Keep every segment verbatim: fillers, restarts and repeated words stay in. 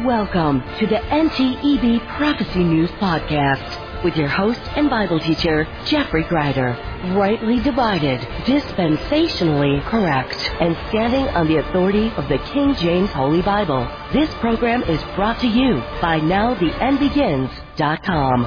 Welcome to the N T E B Prophecy News Podcast with your host and Bible teacher, Jeffrey Greider. Rightly divided, dispensationally correct, and standing on the authority of the King James Holy Bible. This program is brought to you by now the end begins dot com.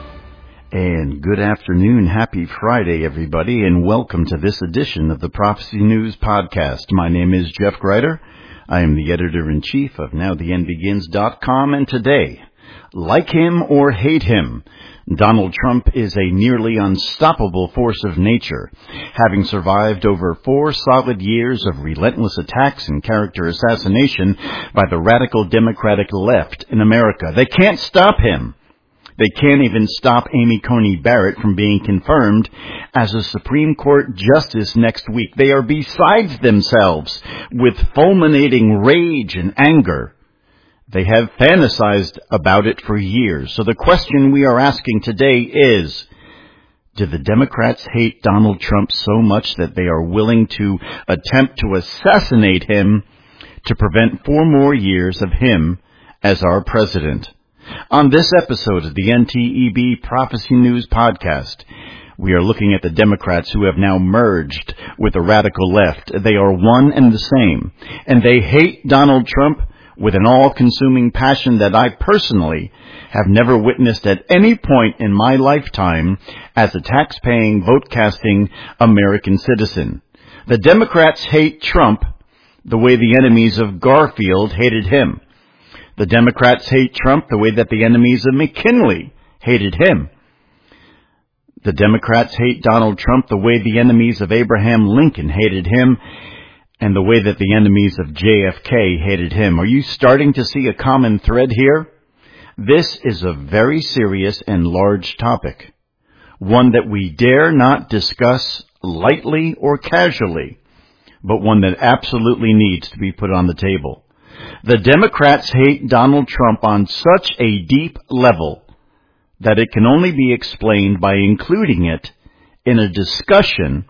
And good afternoon, happy Friday, everybody, and welcome to this edition of the Prophecy News Podcast. My name is Jeff Greider. I am the editor-in-chief of now the end begins dot com, and today, like him or hate him, Donald Trump is a nearly unstoppable force of nature, having survived over four solid years of relentless attacks and character assassination by the radical Democratic left in America. They can't stop him. They can't even stop Amy Coney Barrett from being confirmed as a Supreme Court justice next week. They are besides themselves with fulminating rage and anger. They have fantasized about it for years. So the question we are asking today is, do the Democrats hate Donald Trump so much that they are willing to attempt to assassinate him to prevent four more years of him as our president? On this episode of the N T E B Prophecy News Podcast, we are looking at the Democrats who have now merged with the radical left. They are one and the same, and they hate Donald Trump with an all-consuming passion that I personally have never witnessed at any point in my lifetime as a tax-paying, vote-casting American citizen. The Democrats hate Trump the way the enemies of Garfield hated him. The Democrats hate Trump the way that the enemies of McKinley hated him. The Democrats hate Donald Trump the way the enemies of Abraham Lincoln hated him, and the way that the enemies of J F K hated him. Are you starting to see a common thread here? This is a very serious and large topic, one that we dare not discuss lightly or casually, but one that absolutely needs to be put on the table. The Democrats hate Donald Trump on such a deep level that it can only be explained by including it in a discussion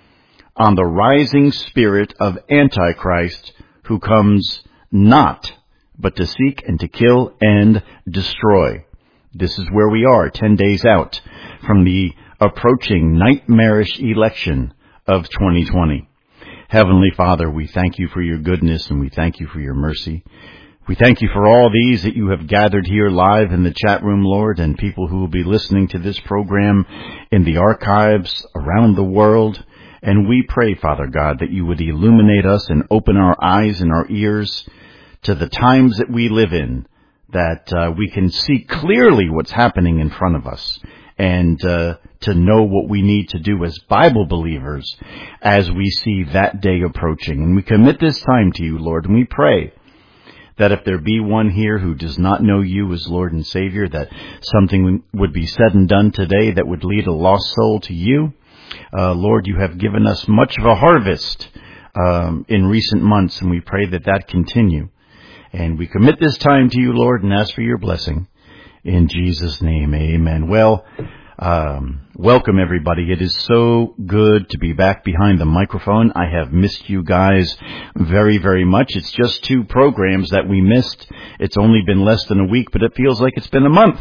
on the rising spirit of Antichrist, who comes not but to seek and to kill and destroy. This is where we are, ten days out from the approaching nightmarish election of twenty twenty. Heavenly Father, we thank you for your goodness and we thank you for your mercy. We thank you for all these that you have gathered here live in the chat room, Lord, and people who will be listening to this program in the archives around the world. And we pray, Father God, that you would illuminate us and open our eyes and our ears to the times that we live in, that uh, we can see clearly what's happening in front of us, and uh, to know what we need to do as Bible believers as we see that day approaching. And we commit this time to you, Lord, and we pray that if there be one here who does not know you as Lord and Savior, that something would be said and done today that would lead a lost soul to you. Uh, Lord, you have given us much of a harvest um, in recent months, and we pray that that continue. And we commit this time to you, Lord, and ask for your blessing. In Jesus' name, amen. Well, um, welcome everybody. It is so good to be back behind the microphone. I have missed you guys very, very much. It's just two programs that we missed. It's only been less than a week, but it feels like it's been a month.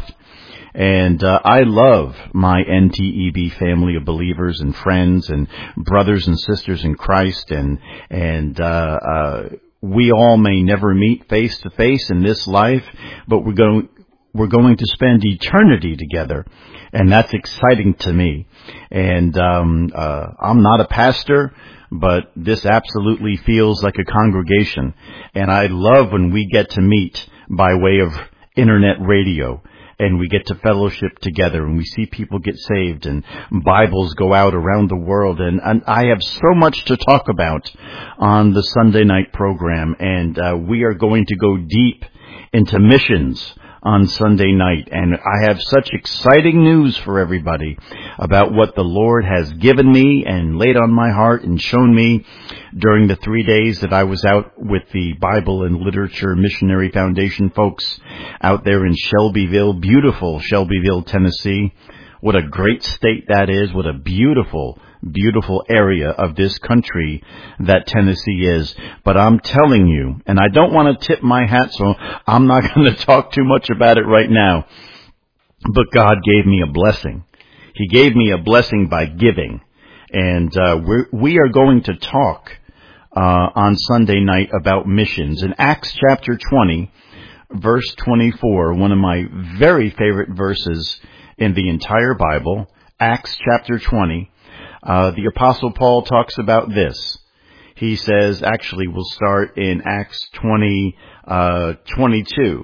And uh, I love my N T E B family of believers and friends and brothers and sisters in Christ, and and uh, uh, we all may never meet face to face in this life, but we're going. We're going to spend eternity together, and that's exciting to me. And um, uh, I'm not a pastor, but this absolutely feels like a congregation. And I love when we get to meet by way of internet radio, and we get to fellowship together, and we see people get saved, and Bibles go out around the world. And, and I have so much to talk about on the Sunday night program, and uh, we are going to go deep into missions on Sunday night. And I have such exciting news for everybody about what the Lord has given me and laid on my heart and shown me during the three days that I was out with the Bible and Literature Missionary Foundation folks out there in Shelbyville, beautiful Shelbyville, Tennessee. What a great state that is. What a beautiful beautiful area of this country that Tennessee is. But I'm telling you, and I don't want to tip my hat, so I'm not going to talk too much about it right now, but God gave me a blessing. He gave me a blessing by giving. And uh, we're, we are going to talk uh, on Sunday night about missions. In Acts chapter twenty, verse twenty-four, one of my very favorite verses in the entire Bible, Acts chapter twenty, uh, the Apostle Paul talks about this. He says, actually we'll start in Acts twenty, uh, twenty-two.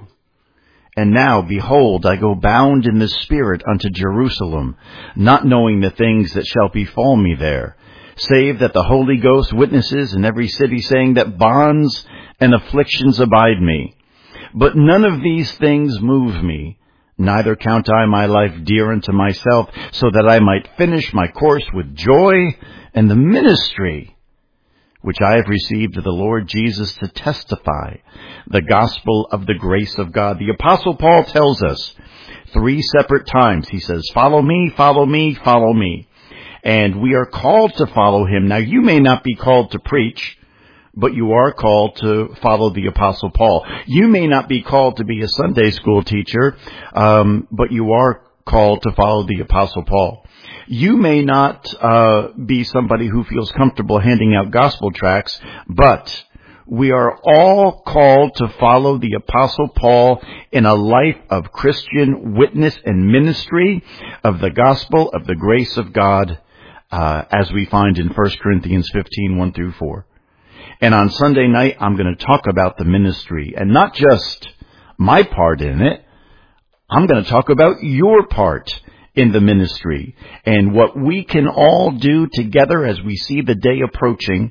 And now, behold, I go bound in the Spirit unto Jerusalem, not knowing the things that shall befall me there, save that the Holy Ghost witnesses in every city, saying that bonds and afflictions abide me. But none of these things move me, neither count I my life dear unto myself, so that I might finish my course with joy and the ministry which I have received of the Lord Jesus to testify the gospel of the grace of God. The Apostle Paul tells us three separate times, he says, follow me, follow me, follow me. And we are called to follow him. Now, you may not be called to preach, but you are called to follow the Apostle Paul. You may not be called to be a Sunday school teacher, um, but you are called to follow the Apostle Paul. You may not uh, be somebody who feels comfortable handing out gospel tracts, but we are all called to follow the Apostle Paul in a life of Christian witness and ministry of the gospel of the grace of God, uh, as we find in First Corinthians fifteen, one through four. And on Sunday night, I'm going to talk about the ministry, and not just my part in it. I'm going to talk about your part in the ministry and what we can all do together as we see the day approaching.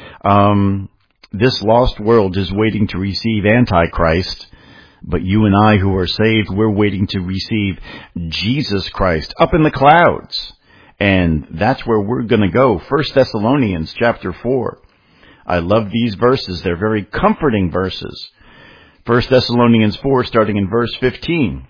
Um, this lost world is waiting to receive Antichrist, but you and I who are saved, we're waiting to receive Jesus Christ up in the clouds. And that's where we're going to go. First Thessalonians chapter four. I love these verses. They're very comforting verses. First Thessalonians four, starting in verse fifteen.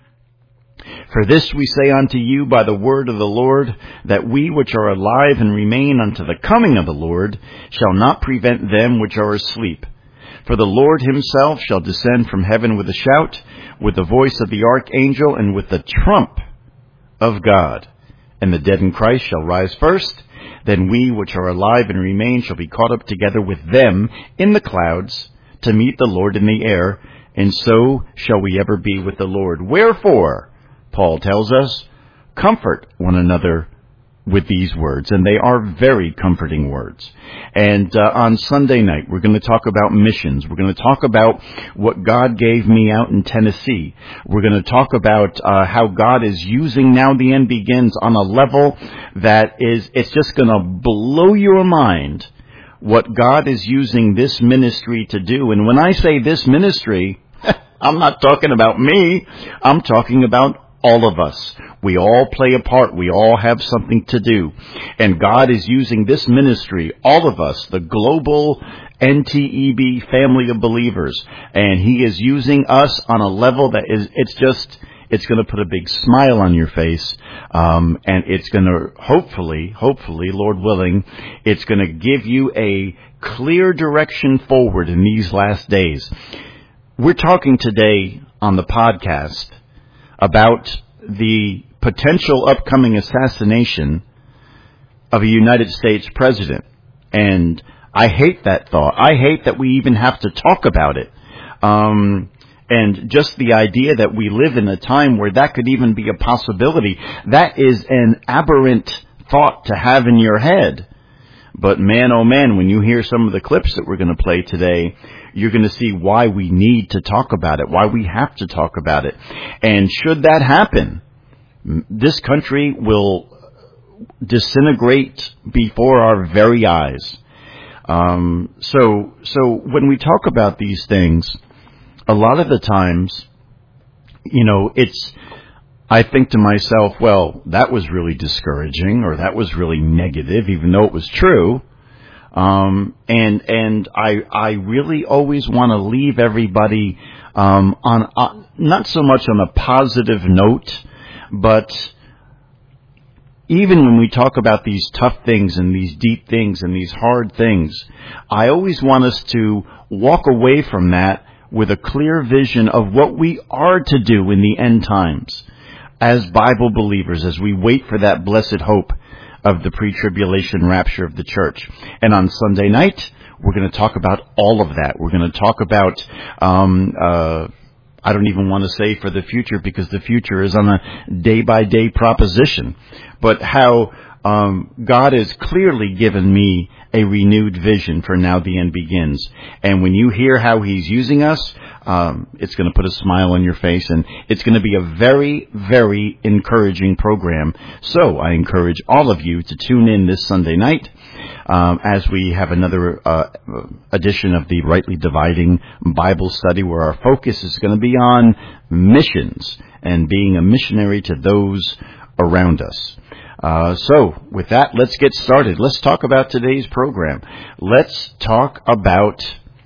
For this we say unto you by the word of the Lord, that we which are alive and remain unto the coming of the Lord shall not prevent them which are asleep. For the Lord himself shall descend from heaven with a shout, with the voice of the archangel, and with the trump of God. And the dead in Christ shall rise first. Then we which are alive and remain shall be caught up together with them in the clouds to meet the Lord in the air, and so shall we ever be with the Lord. Wherefore, Paul tells us, comfort one another with these words, and they are very comforting words. And uh, on Sunday night, we're going to talk about missions. We're going to talk about what God gave me out in Tennessee. We're going to talk about uh, how God is using Now the End Begins on a level that is, it's just going to blow your mind what God is using this ministry to do. And when I say this ministry, I'm not talking about me. I'm talking about all of us. We all play a part. We all have something to do. And God is using this ministry, all of us, the global N T E B family of believers. And He is using us on a level that is, it's just, it's going to put a big smile on your face. Um, and it's going to, hopefully, hopefully, Lord willing, it's going to give you a clear direction forward in these last days. We're talking today on the podcast about the potential upcoming assassination of a United States president. And I hate that thought. I hate that we even have to talk about it. Um, and just the idea that we live in a time where that could even be a possibility, that is an aberrant thought to have in your head. But man, oh man, when you hear some of the clips that we're going to play today, you're going to see why we need to talk about it, why we have to talk about it. And should that happen, this country will disintegrate before our very eyes. Um, so, so when we talk about these things, a lot of the times, you know, it's, I think to myself, well, that was really discouraging, or that was really negative, even though it was true. Um, and, and I, I really always want to leave everybody, um, on, uh, not so much on a positive note, but even when we talk about these tough things and these deep things and these hard things, I always want us to walk away from that with a clear vision of what we are to do in the end times as Bible believers, as we wait for that blessed hope of the pre-tribulation rapture of the church. And on Sunday night, we're going to talk about all of that. We're going to talk about, um, uh, I don't even want to say for the future, because the future is on a day-by-day proposition, but how um, God has clearly given me a renewed vision for Now the End Begins. And when you hear how He's using us, um, it's going to put a smile on your face, and it's going to be a very, very encouraging program. So I encourage all of you to tune in this Sunday night um, as we have another uh, edition of the Rightly Dividing Bible Study, where our focus is going to be on missions and being a missionary to those around us. Uh, so, with that, let's get started. Let's talk about today's program. Let's talk about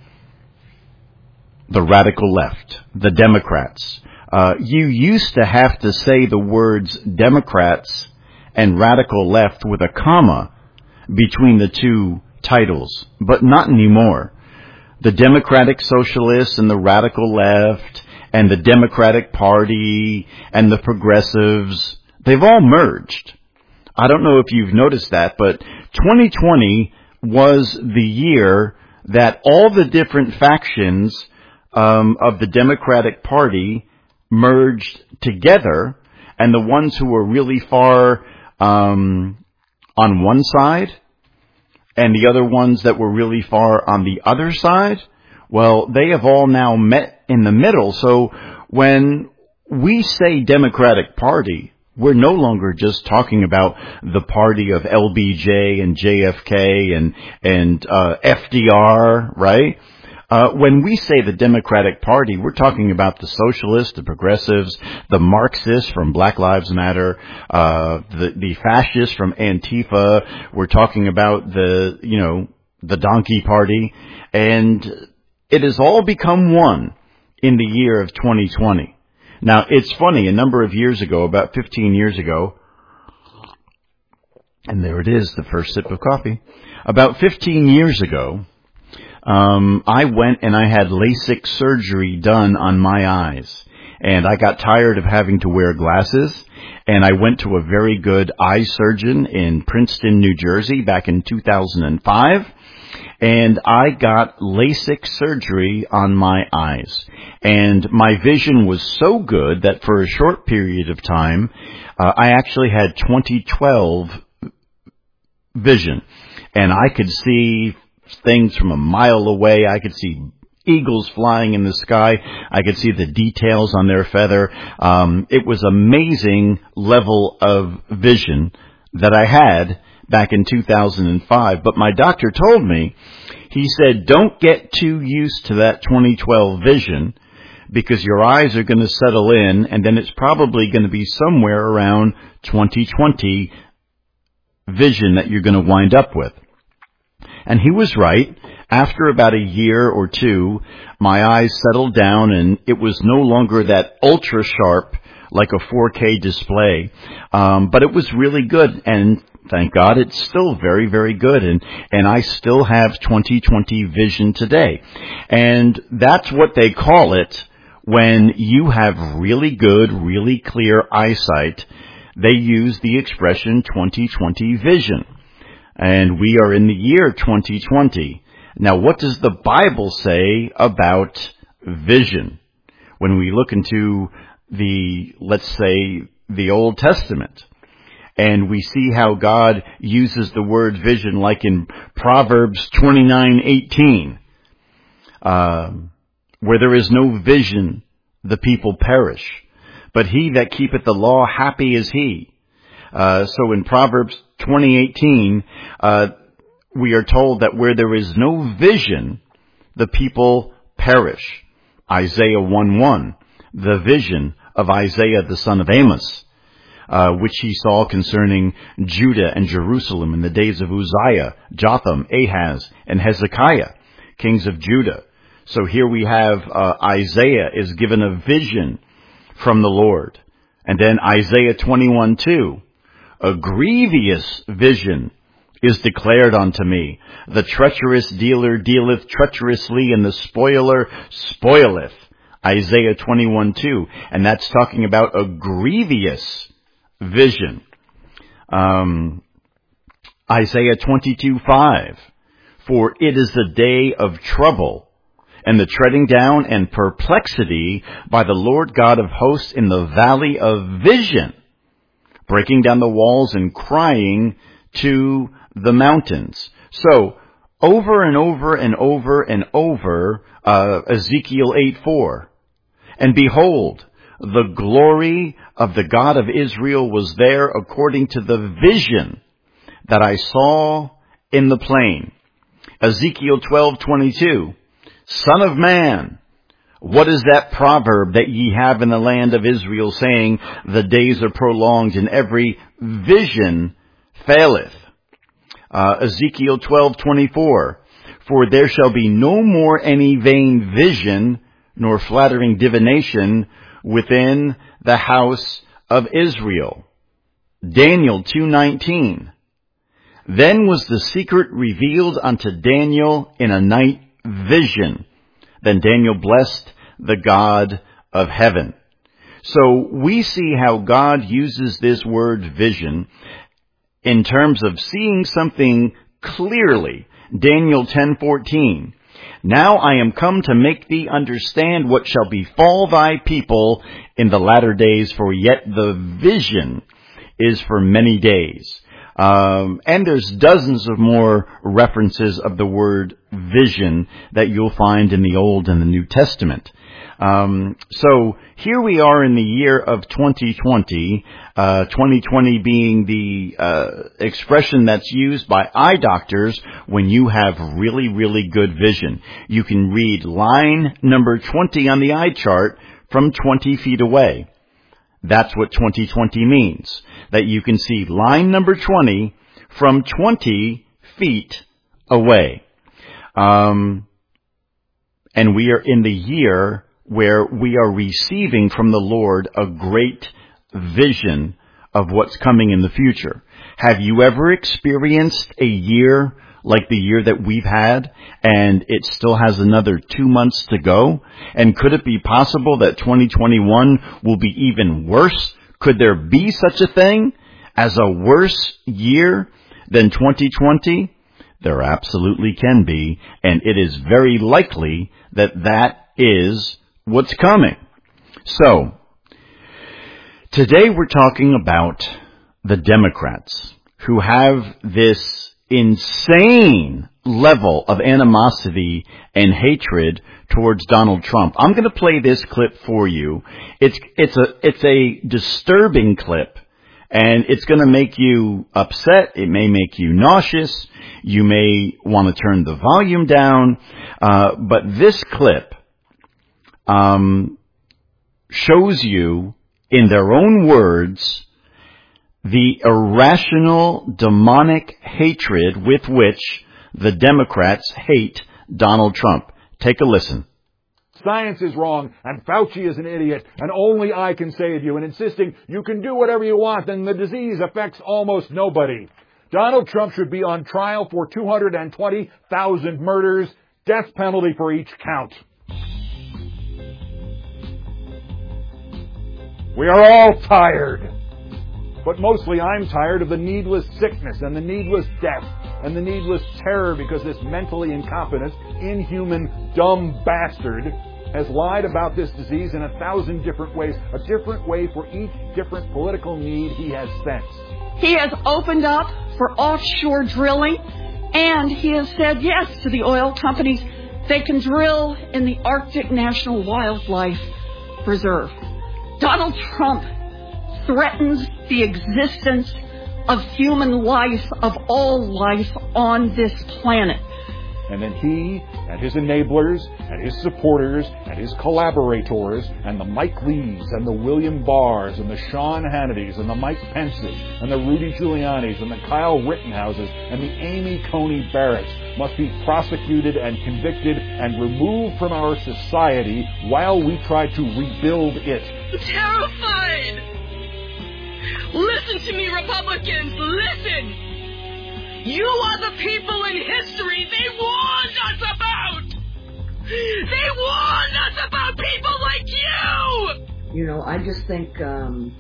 the radical left, the Democrats. Uh, you used to have to say the words Democrats and radical left with a comma between the two titles, but not anymore. The Democratic Socialists and the radical left and the Democratic Party and the progressives, they've all merged. I don't know if you've noticed that, but twenty twenty was the year that all the different factions um, of the Democratic Party merged together, and the ones who were really far um, on one side and the other ones that were really far on the other side, well, they have all now met in the middle. So when we say Democratic Party, we're no longer just talking about the party of L B J and J F K and and uh, F D R, right? Uh, when we say the Democratic Party, we're talking about the socialists, the progressives, the Marxists from Black Lives Matter, uh, the, the fascists from Antifa. We're talking about the, you know, the Donkey Party. And it has all become one in the year of twenty twenty. Now, it's funny, a number of years ago, about fifteen years ago, and there it is, the first sip of coffee. About fifteen years ago, um, I went and I had LASIK surgery done on my eyes. And I got tired of having to wear glasses, and I went to a very good eye surgeon in Princeton, New Jersey, back in two thousand five. And I got LASIK surgery on my eyes. And my vision was so good that for a short period of time, uh, I actually had twenty twelve vision. And I could see things from a mile away. I could see eagles flying in the sky. I could see the details on their feather. Um, it was amazing level of vision that I had back in two thousand five. But my doctor told me, he said, don't get too used to that twenty twelve vision, because your eyes are going to settle in, and then it's probably going to be somewhere around twenty twenty vision that you're going to wind up with. And he was right. After about a year or two, my eyes settled down, and it was no longer that ultra sharp like a four K display. Um, but it was really good, and thank God it's still very, very good. And, and I still have twenty twenty vision today. And that's what they call it when you have really good, really clear eyesight. They use the expression twenty twenty vision. And we are in the year twenty twenty. Now, what does the Bible say about vision? When we look into the, let's say, the Old Testament, and we see how God uses the word vision, like in Proverbs twenty-nine eighteen, uh, where there is no vision, the people perish. But he that keepeth the law, happy is he. Uh, so in Proverbs twenty eighteen, uh, we are told that where there is no vision, the people perish. Isaiah one one, the vision of Isaiah the son of Amos, uh, which he saw concerning Judah and Jerusalem in the days of Uzziah, Jotham, Ahaz, and Hezekiah, kings of Judah. So here we have uh, Isaiah is given a vision from the Lord. And then Isaiah twenty-one two, a grievous vision is declared unto me. The treacherous dealer dealeth treacherously, and the spoiler spoileth. Isaiah twenty-one two. And that's talking about a grievous vision. Um, Isaiah twenty-two five. For it is the day of trouble, and the treading down and perplexity by the Lord God of hosts in the valley of vision, breaking down the walls and crying to the mountains. So, over and over and over and over, uh, Ezekiel eight four. And behold, the glory of the God of Israel was there according to the vision that I saw in the plain. Ezekiel twelve twenty-two. Son of man, what is that proverb that ye have in the land of Israel, saying, the days are prolonged and every vision faileth? Uh, Ezekiel twelve twenty-four. For there shall be no more any vain vision, nor flattering divination within the house of Israel. Daniel two nineteen. Then was the secret revealed unto Daniel in a night vision. Then Daniel blessed the God of heaven. So we see how God uses this word vision in terms of seeing something clearly. Daniel ten fourteen. Now I am come to make thee understand what shall befall thy people in the latter days, for yet the vision is for many days. Um, and there's dozens of more references of the word vision that you'll find in the Old and the New Testament. Um, so here we are in the year of twenty twenty, uh, twenty twenty being the uh, expression that's used by eye doctors when you have really, really good vision. You can read line number twenty on the eye chart from twenty feet away. That's what twenty twenty means, that you can see line number twenty from twenty feet away. Um, and we are in the year where we are receiving from the Lord a great vision of what's coming in the future. Have you ever experienced a year like the year that we've had, and it still has another two months to go? And could it be possible that twenty twenty-one will be even worse? Could there be such a thing as a worse year than twenty twenty? There absolutely can be, and it is very likely that that is what's coming. So, today we're talking about the Democrats who have this insane level of animosity and hatred towards Donald Trump. I'm going to play this clip for you. It's it's a it's a disturbing clip, and it's going to make you upset. It may make you nauseous. You may want to turn the volume down. Uh, but this clip um, shows you, in their own words, the irrational, demonic hatred with which the Democrats hate Donald Trump. Take a listen. Science is wrong, and Fauci is an idiot, and only I can save you, and insisting you can do whatever you want, and the disease affects almost nobody. Donald Trump should be on trial for two hundred twenty thousand murders, death penalty for each count. We are all tired. But mostly I'm tired of the needless sickness and the needless death and the needless terror, because this mentally incompetent, inhuman, dumb bastard has lied about this disease in a thousand different ways, a different way for each different political need he has sensed. He has opened up for offshore drilling, and he has said yes to the oil companies. They can drill in the Arctic National Wildlife Preserve. Donald Trump threatens the existence of human life, of all life on this planet. And then he and his enablers and his supporters and his collaborators and the Mike Lees and the William Barrs and the Sean Hannitys and the Mike Pences and the Rudy Giulianis and the Kyle Rittenhouses and the Amy Coney Barretts must be prosecuted and convicted and removed from our society while we try to rebuild it. I'm terrified. Listen to me, Republicans, listen! You are the people in history they warned us about! They warned us about people like you! You know, I just think um,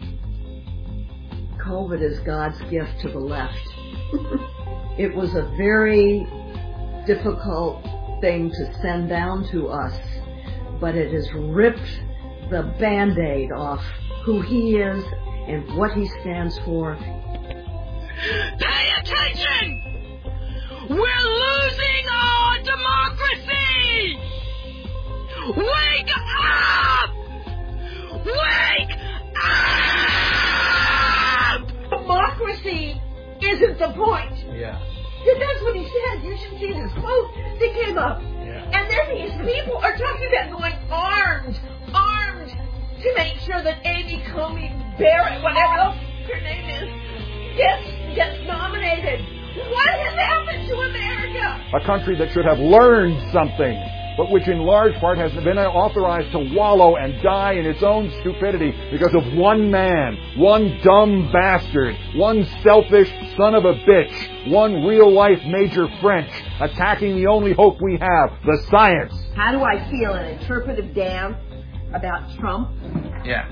COVID is God's gift to the left. It was a very difficult thing to send down to us, but it has ripped the Band-Aid off who he is and what he stands for. Pay attention! We're losing our democracy! Wake up! Wake up! Democracy isn't the point. Yeah. That's what he said. You should see this quote that came up. Yeah. And then these people are talking about going armed, armed, to make sure that Amy Coney Barrett, whatever else her name is, gets, gets nominated. What has happened to America? A country that should have learned something, but which in large part has been authorized to wallow and die in its own stupidity because of one man, one dumb bastard, one selfish son of a bitch, one real-life Major French, attacking the only hope we have, the science. How do I feel? An interpretive dance about Trump? Yeah.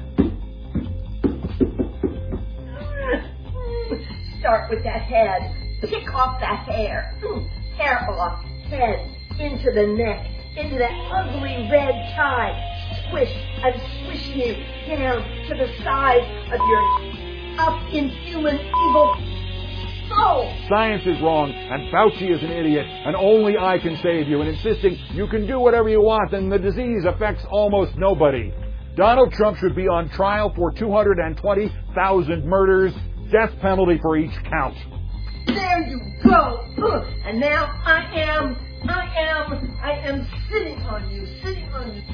Start with that head. Kick off that hair. Hair off. Head into the neck. Into that ugly red tie. Squish and squish you down to the size of your up inhuman evil soul. Science is wrong, and Fauci is an idiot, and only I can save you, and insisting you can do whatever you want, and the disease affects almost nobody. Donald Trump should be on trial for two hundred twenty thousand murders, death penalty for each count. There you go. Ugh. And now I am, I am, I am sitting on you, sitting on you.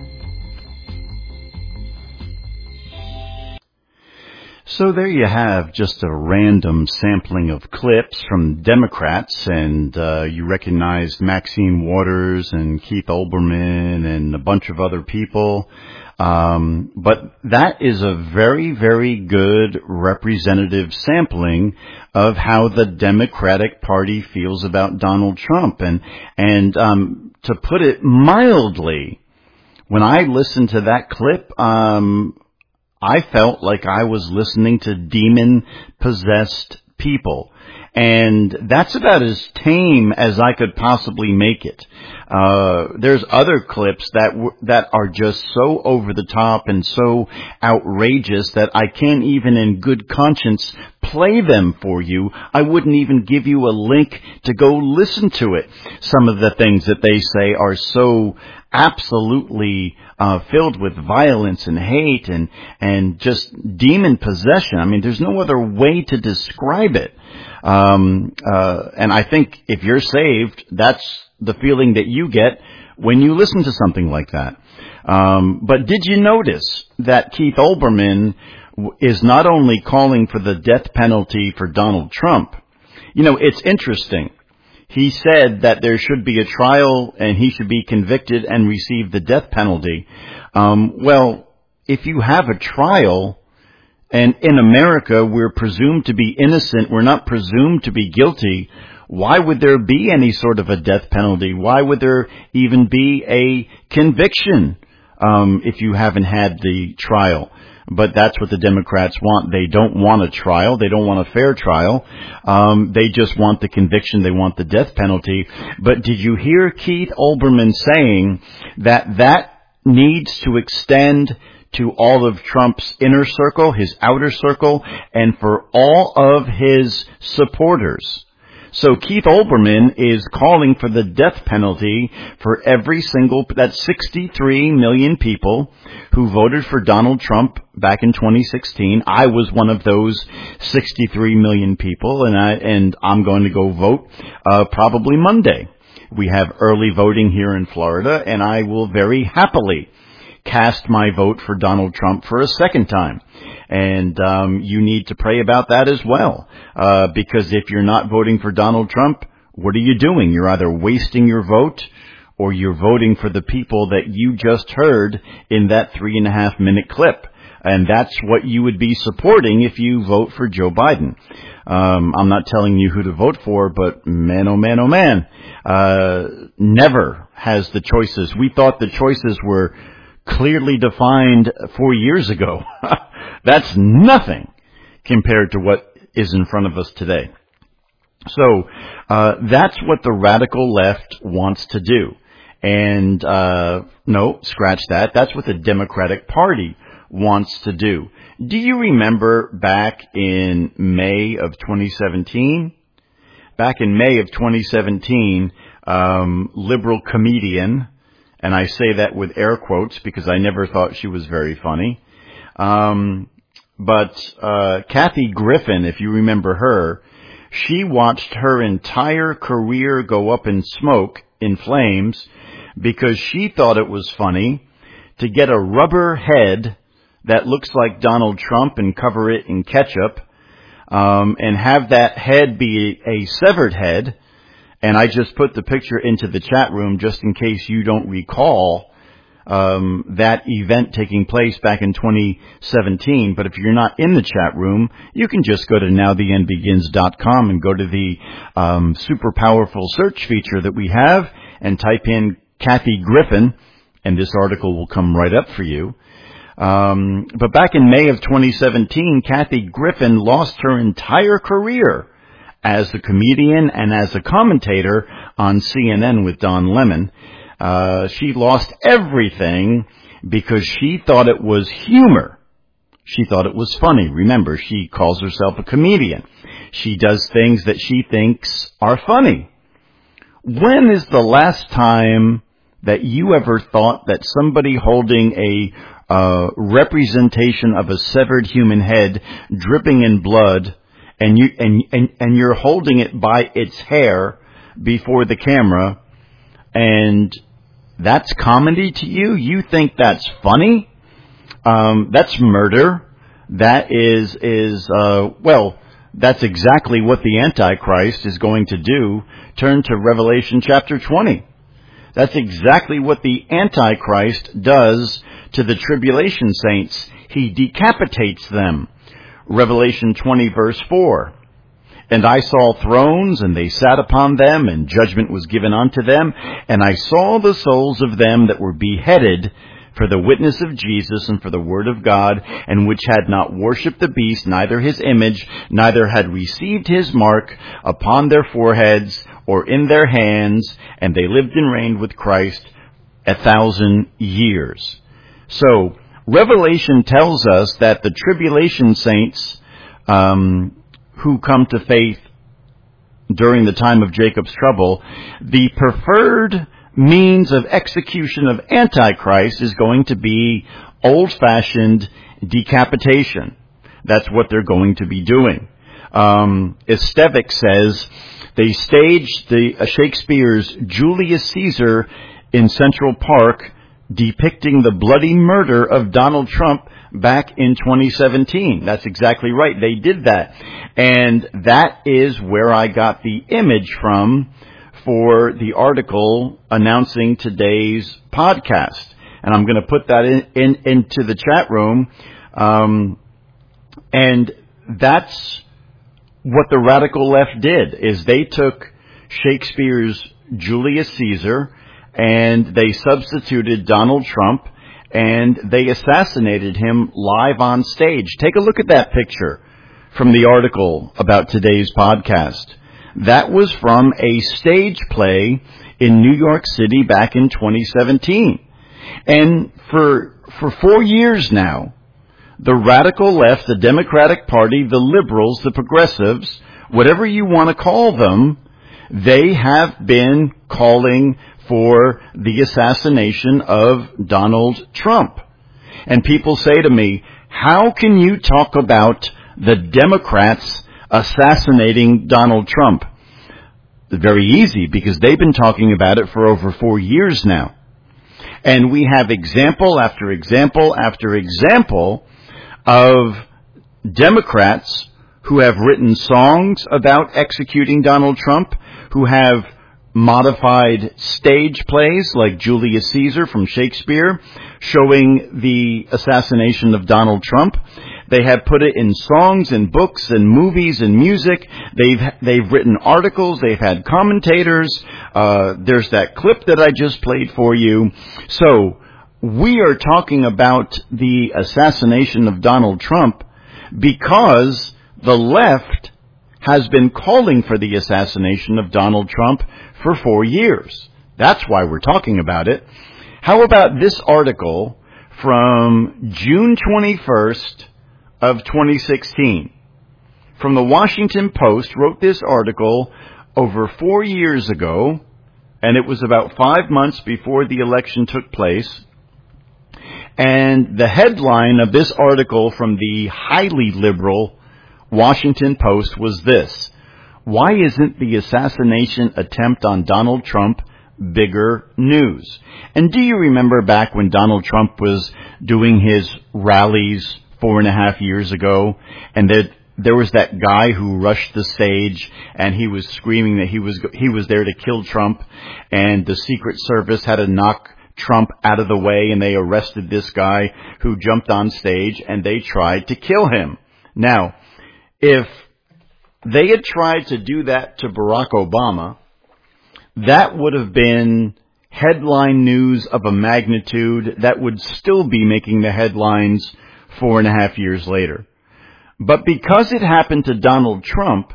So there you have just a random sampling of clips from Democrats, and uh, you recognize Maxine Waters and Keith Olbermann and a bunch of other people. Um, but that is a very, very good representative sampling of how the Democratic Party feels about Donald Trump. And, and, um, to put it mildly, when I listened to that clip, um, I felt like I was listening to demon-possessed people. And that's about as tame as I could possibly make it. Uh, there's other clips that w- that are just so over the top and so outrageous that I can't even in good conscience play them for you. I wouldn't even give you a link to go listen to it. Some of the things that they say are so absolutely uh, filled with violence and hate and, and just demon possession. I mean, there's no other way to describe it. Um, uh, and I think if you're saved, that's the feeling that you get when you listen to something like that. Um, but did you notice that Keith Olbermann is not only calling for the death penalty for Donald Trump? You know, it's interesting. He said that there should be a trial and he should be convicted and receive the death penalty. Um, well, if you have a trial, and in America we're presumed to be innocent, we're not presumed to be guilty, why would there be any sort of a death penalty? Why would there even be a conviction um, if you haven't had the trial? But that's what the Democrats want. They don't want a trial. They don't want a fair trial. Um, they just want the conviction. They want the death penalty. But did you hear Keith Olbermann saying that that needs to extend to all of Trump's inner circle, his outer circle, and for all of his supporters? So Keith Olbermann is calling for the death penalty for every single, that's sixty-three million people who voted for Donald Trump back in twenty sixteen. I was one of those sixty-three million people, and I, and I'm going to go vote, uh, probably Monday. We have early voting here in Florida, and I will very happily cast my vote for Donald Trump for a second time. And um, you need to pray about that as well, uh, because if you're not voting for Donald Trump, what are you doing? You're either wasting your vote or you're voting for the people that you just heard in that three and a half minute clip. And that's what you would be supporting if you vote for Joe Biden. Um, I'm not telling you who to vote for, but man, oh man, oh man, uh, never has the choices. We thought the choices were clearly defined four years ago. That's nothing compared to what is in front of us today. So uh, that's what the radical left wants to do. And uh, no, scratch that. That's what the Democratic Party wants to do. Do you remember back in May of twenty seventeen? Back in May of twenty seventeen, um, liberal comedian, and I say that with air quotes because I never thought she was very funny, um, but uh, Kathy Griffin, if you remember her, she watched her entire career go up in smoke, in flames, because she thought it was funny to get a rubber head that looks like Donald Trump and cover it in ketchup, um, and have that head be a severed head. And I just put the picture into the chat room just in case you don't recall um, that event taking place back in twenty seventeen. But if you're not in the chat room, you can just go to now the end begins dot com and go to the um, super powerful search feature that we have and type in Kathy Griffin, and this article will come right up for you. Um, but back in May of twenty seventeen, Kathy Griffin lost her entire career as a comedian and as a commentator on C N N with Don Lemon. Uh, she lost everything because she thought it was humor. She thought it was funny. Remember, she calls herself a comedian. She does things that she thinks are funny. When is the last time that you ever thought that somebody holding a uh, representation of a severed human head dripping in blood, and you and, and and you're holding it by its hair before the camera, and that's comedy to you? You think that's funny? Um, that's murder. That is is uh, well, that's exactly what the Antichrist is going to do. Turn to Revelation chapter twenty. That's exactly what the Antichrist does to the tribulation saints. He decapitates them. Revelation twenty verse four. And I saw thrones, and they sat upon them, and judgment was given unto them. And I saw the souls of them that were beheaded for the witness of Jesus and for the word of God, and which had not worshipped the beast, neither his image, neither had received his mark upon their foreheads or in their hands, and they lived and reigned with Christ a thousand years. So, Revelation tells us that the tribulation saints um, who come to faith during the time of Jacob's trouble, the preferred means of execution of Antichrist is going to be old-fashioned decapitation. That's what they're going to be doing. Um, Estevik says they staged the uh, Shakespeare's Julius Caesar in Central Park, depicting the bloody murder of Donald Trump back in twenty seventeen. That's exactly right. They did that. And that is where I got the image from for the article announcing today's podcast. And I'm going to put that in, in into the chat room. Um, and that's what the radical left did, is they took Shakespeare's Julius Caesar and they substituted Donald Trump, and they assassinated him live on stage. Take a look at that picture from the article about today's podcast. That was from a stage play in New York City back in twenty seventeen. And for for four years now, the radical left, the Democratic Party, the liberals, the progressives, whatever you want to call them, they have been calling for the assassination of Donald Trump. And people say to me, how can you talk about the Democrats assassinating Donald Trump? It's very easy, because they've been talking about it for over four years now. And we have example after example after example of Democrats who have written songs about executing Donald Trump, who have modified stage plays like Julius Caesar from Shakespeare, showing the assassination of Donald Trump. They have put it in songs and books and movies and music. They've they've written articles. They've had commentators. Uh, there's that clip that I just played for you. So we are talking about the assassination of Donald Trump because the left has been calling for the assassination of Donald Trump for four years. That's why we're talking about it. How about this article from June twenty-first of twenty sixteen? From the Washington Post, wrote this article over four years ago, and it was about five months before the election took place. And the headline of this article from the highly liberal Washington Post was this: why isn't the assassination attempt on Donald Trump bigger news? And do you remember back when Donald Trump was doing his rallies four and a half years ago, and that there was that guy who rushed the stage and he was screaming that he was he was there to kill Trump, and the Secret Service had to knock Trump out of the way, and they arrested this guy who jumped on stage and they tried to kill him. Now, if they had tried to do that to Barack Obama, that would have been headline news of a magnitude that would still be making the headlines four and a half years later. But because it happened to Donald Trump,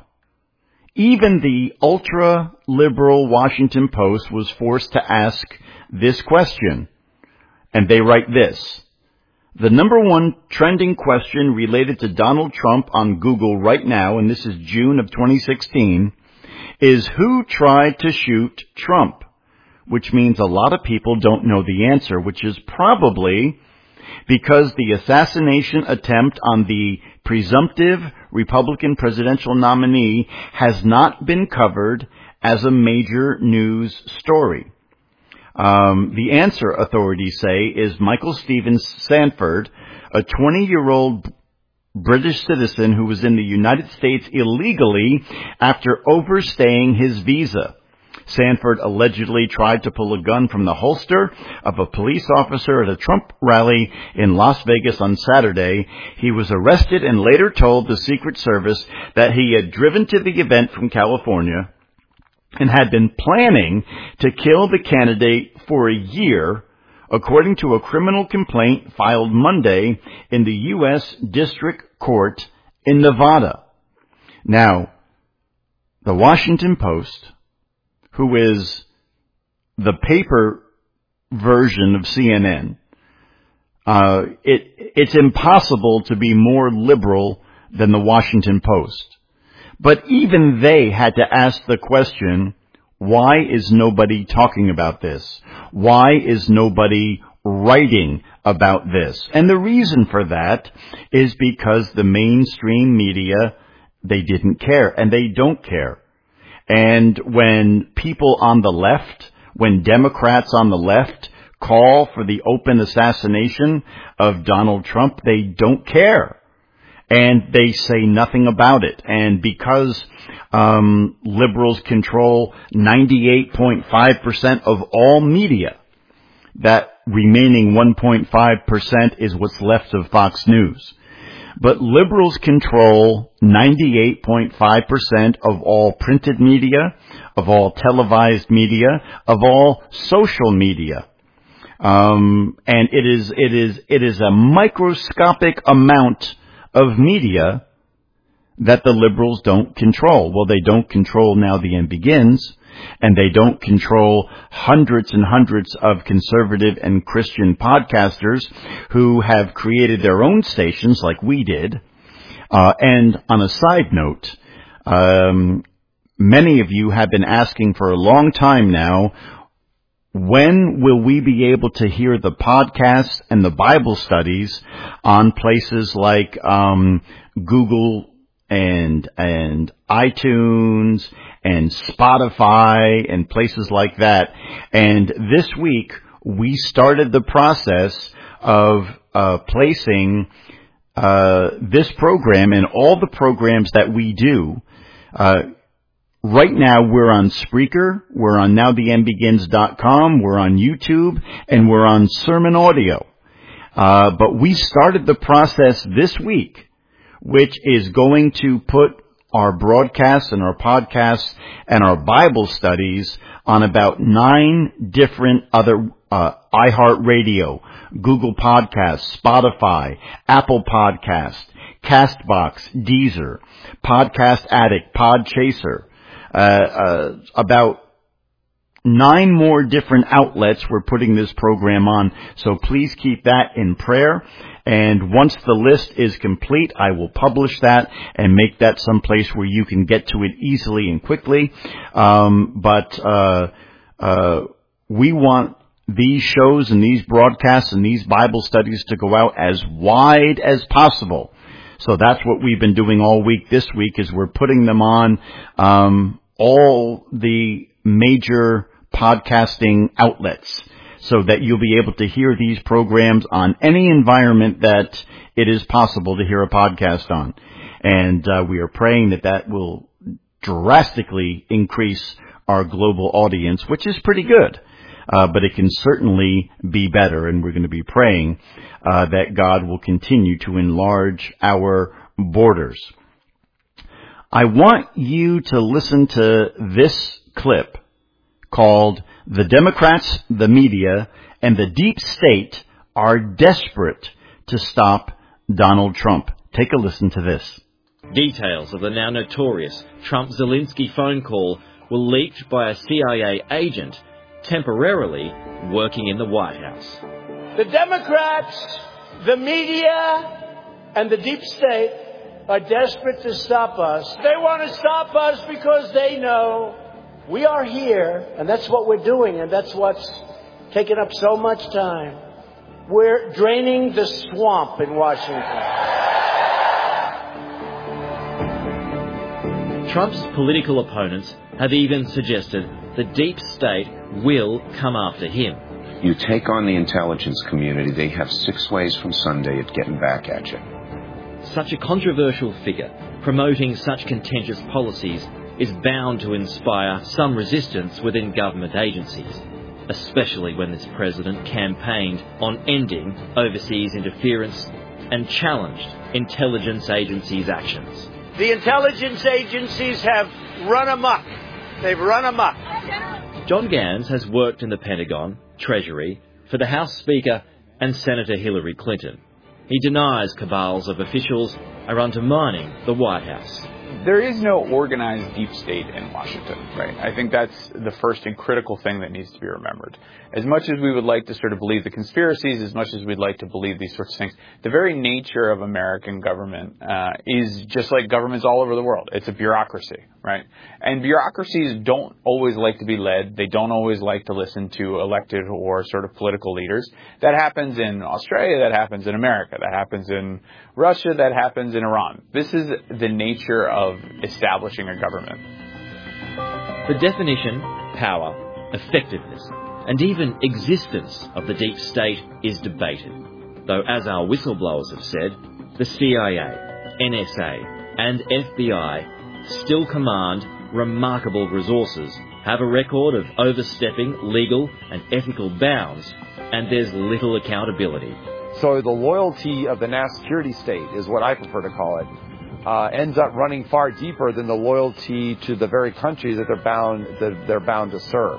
even the ultra-liberal Washington Post was forced to ask this question. And they write this: the number one trending question related to Donald Trump on Google right now, and this is June of twenty sixteen, is who tried to shoot Trump? Which means a lot of people don't know the answer, which is probably because the assassination attempt on the presumptive Republican presidential nominee has not been covered as a major news story. Um, the answer, authorities say, is Michael Stephen Sanford, a twenty-year-old British citizen who was in the United States illegally after overstaying his visa. Sanford allegedly tried to pull a gun from the holster of a police officer at a Trump rally in Las Vegas on Saturday. He was arrested and later told the Secret Service that he had driven to the event from California and had been planning to kill the candidate for a year, according to a criminal complaint filed Monday in the U S District Court in Nevada. Now, the Washington Post, who is the paper version of C N N, uh, it, it's impossible to be more liberal than the Washington Post. But even they had to ask the question, why is nobody talking about this? Why is nobody writing about this? And the reason for that is because the mainstream media, they didn't care, and they don't care. And when people on the left, when Democrats on the left call for the open assassination of Donald Trump, they don't care. And they say nothing about it. And because um, liberals control ninety-eight point five percent of all media, that remaining one point five percent is what's left of Fox News. But liberals control ninety-eight point five percent of all printed media, of all televised media, of all social media. Um, and it is, it is, it is a microscopic amount of media that the liberals don't control. Well, they don't control Now the End Begins, and they don't control hundreds and hundreds of conservative and Christian podcasters who have created their own stations like we did. Uh, and on a side note, um, many of you have been asking for a long time now, when will we be able to hear the podcasts and the Bible studies on places like um, Google and and iTunes and Spotify and places like that? And this week we started the process of uh, placing uh, this program and all the programs that we do. Uh, right now we're on Spreaker, we're on now the end begins dot com, we're on YouTube, and we're on Sermon Audio. Uh, but we started the process this week, which is going to put our broadcasts and our podcasts and our Bible studies on about nine different other uh iHeartRadio, Google Podcasts, Spotify, Apple Podcasts, Castbox, Deezer, Podcast Addict, Podchaser, uh, uh about nine more different outlets we're putting this program on. So please keep that in prayer. And once the list is complete, I will publish that and make that someplace where you can get to it easily and quickly. Um, but uh, uh, we want these shows and these broadcasts and these Bible studies to go out as wide as possible. So that's what we've been doing all week. This week is we're putting them on um, all the major podcasting outlets so that you'll be able to hear these programs on any environment that it is possible to hear a podcast on. And uh, we are praying that that will drastically increase our global audience, which is pretty good. Uh, but it can certainly be better, and we're going to be praying uh, that God will continue to enlarge our borders. I want you to listen to this clip called "The Democrats, the Media, and the Deep State Are Desperate to Stop Donald Trump." Take a listen to this. Details of the now notorious Trump-Zelensky phone call were leaked by a C I A agent temporarily working in the White House. The Democrats, the media, and the deep state are desperate to stop us. They want to stop us because they know we are here, and that's what we're doing, and that's what's taken up so much time. We're draining the swamp in Washington. Trump's political opponents have even suggested the deep state will come after him. You take on the intelligence community, they have six ways from Sunday at getting back at you. Such a controversial figure promoting such contentious policies is bound to inspire some resistance within government agencies, especially when this president campaigned on ending overseas interference and challenged intelligence agencies' actions. The intelligence agencies have run amok. They've run amok. John Gans has worked in the Pentagon, Treasury, for the House Speaker and Senator Hillary Clinton. He denies cabals of officials are undermining the White House. There is no organized deep state in Washington, right? I think that's the first and critical thing that needs to be remembered. As much as we would like to sort of believe the conspiracies, as much as we'd like to believe these sorts of things, the very nature of American government uh, is just like governments all over the world. It's a bureaucracy, right? And bureaucracies don't always like to be led. They don't always like to listen to elected or sort of political leaders. That happens in Australia. That happens in America. That happens in Russia. That happens in Iran. This is the nature of establishing a government. The definition, power, effectiveness, and even existence of the deep state is debated, though as our whistleblowers have said, the C I A, N S A and F B I still command remarkable resources, have a record of overstepping legal and ethical bounds, and there's little accountability. So the loyalty of the national security state is what I prefer to call it. Uh, ends up running far deeper than the loyalty to the very country that they're bound that they're bound to serve.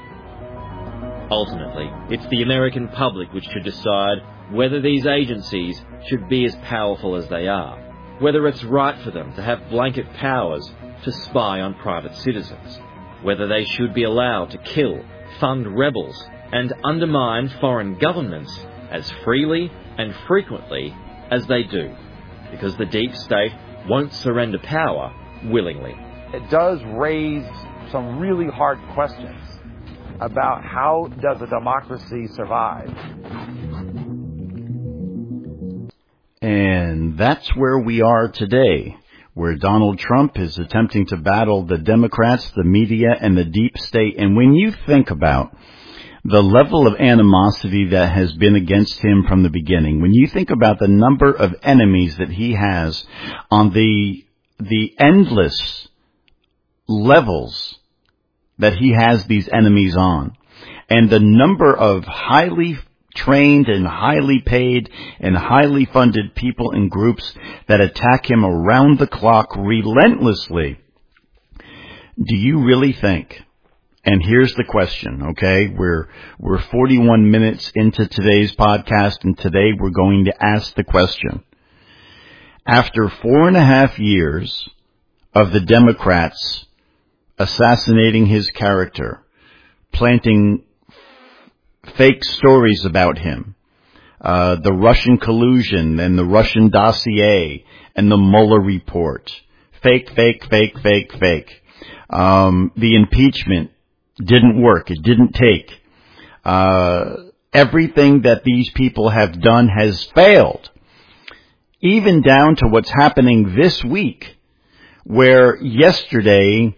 Ultimately, it's the American public which should decide whether these agencies should be as powerful as they are, whether it's right for them to have blanket powers to spy on private citizens, whether they should be allowed to kill, fund rebels, and undermine foreign governments as freely and frequently as they do, because the deep state won't surrender power willingly. It does raise some really hard questions about how does a democracy survive. And that's where we are today, where Donald Trump is attempting to battle the Democrats, the media, and the deep state. And when you think about the level of animosity that has been against him from the beginning, when you think about the number of enemies that he has on the the endless levels that he has these enemies on. And the number of highly trained and highly paid and highly funded people and groups that attack him around the clock relentlessly. Do you really think, and here's the question, okay, we're, we're forty-one minutes into today's podcast, and today we're going to ask the question. After four and a half years of the Democrats assassinating his character, planting fake stories about him, uh, the Russian collusion and the Russian dossier and the Mueller report, fake, fake, fake, fake, fake. Um, the impeachment didn't work. It didn't take. Uh, everything that these people have done has failed, even down to what's happening this week, where yesterday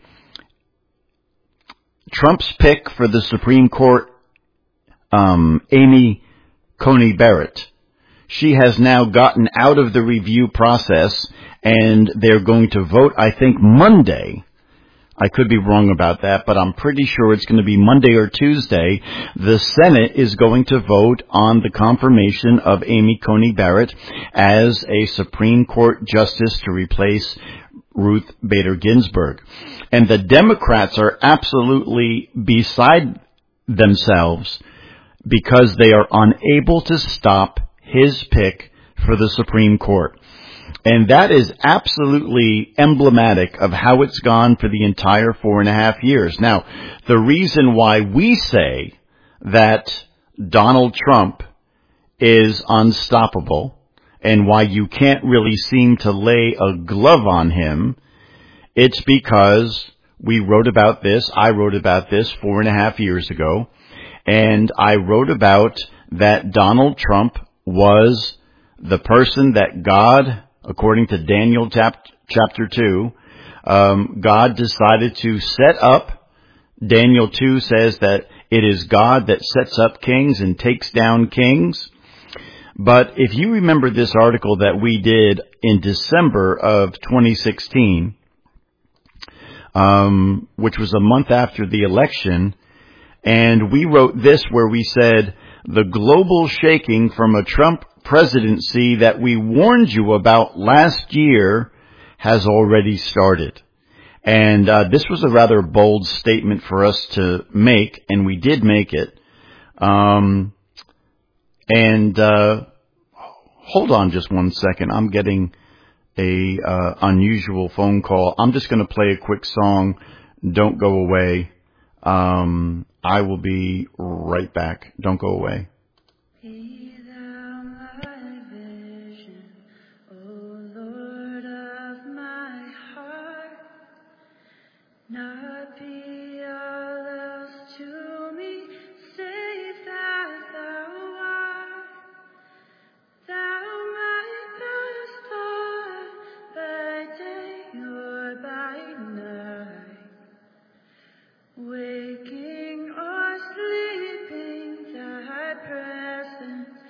Trump's pick for the Supreme Court, um, Amy Coney Barrett, she has now gotten out of the review process, and they're going to vote, I think, Monday. I could be wrong about that, but I'm pretty sure it's going to be Monday or Tuesday. The Senate is going to vote on the confirmation of Amy Coney Barrett as a Supreme Court justice to replace Ruth Bader Ginsburg. And the Democrats are absolutely beside themselves because they are unable to stop his pick for the Supreme Court. And that is absolutely emblematic of how it's gone for the entire four and a half years. Now, the reason why we say that Donald Trump is unstoppable and why you can't really seem to lay a glove on him, it's because we wrote about this, I wrote about this four and a half years ago, and I wrote about that Donald Trump was the person that God, according to Daniel chapter two, um, God decided to set up. Daniel two says that it is God that sets up kings and takes down kings. But if you remember this article that we did in December of twenty sixteen, um, which was a month after the election, and we wrote this where we said, the global shaking from a Trump presidency that we warned you about last year has already started. And uh, this was a rather bold statement for us to make, and we did make it. Um, and uh, hold on just one second. I'm getting a uh, unusual phone call. I'm just going to play a quick song. Don't go away. Um, I will be right back. Don't go away. Not be all else to me, save that thou art, thou my pastor, by day or by night, waking or sleeping, thy presence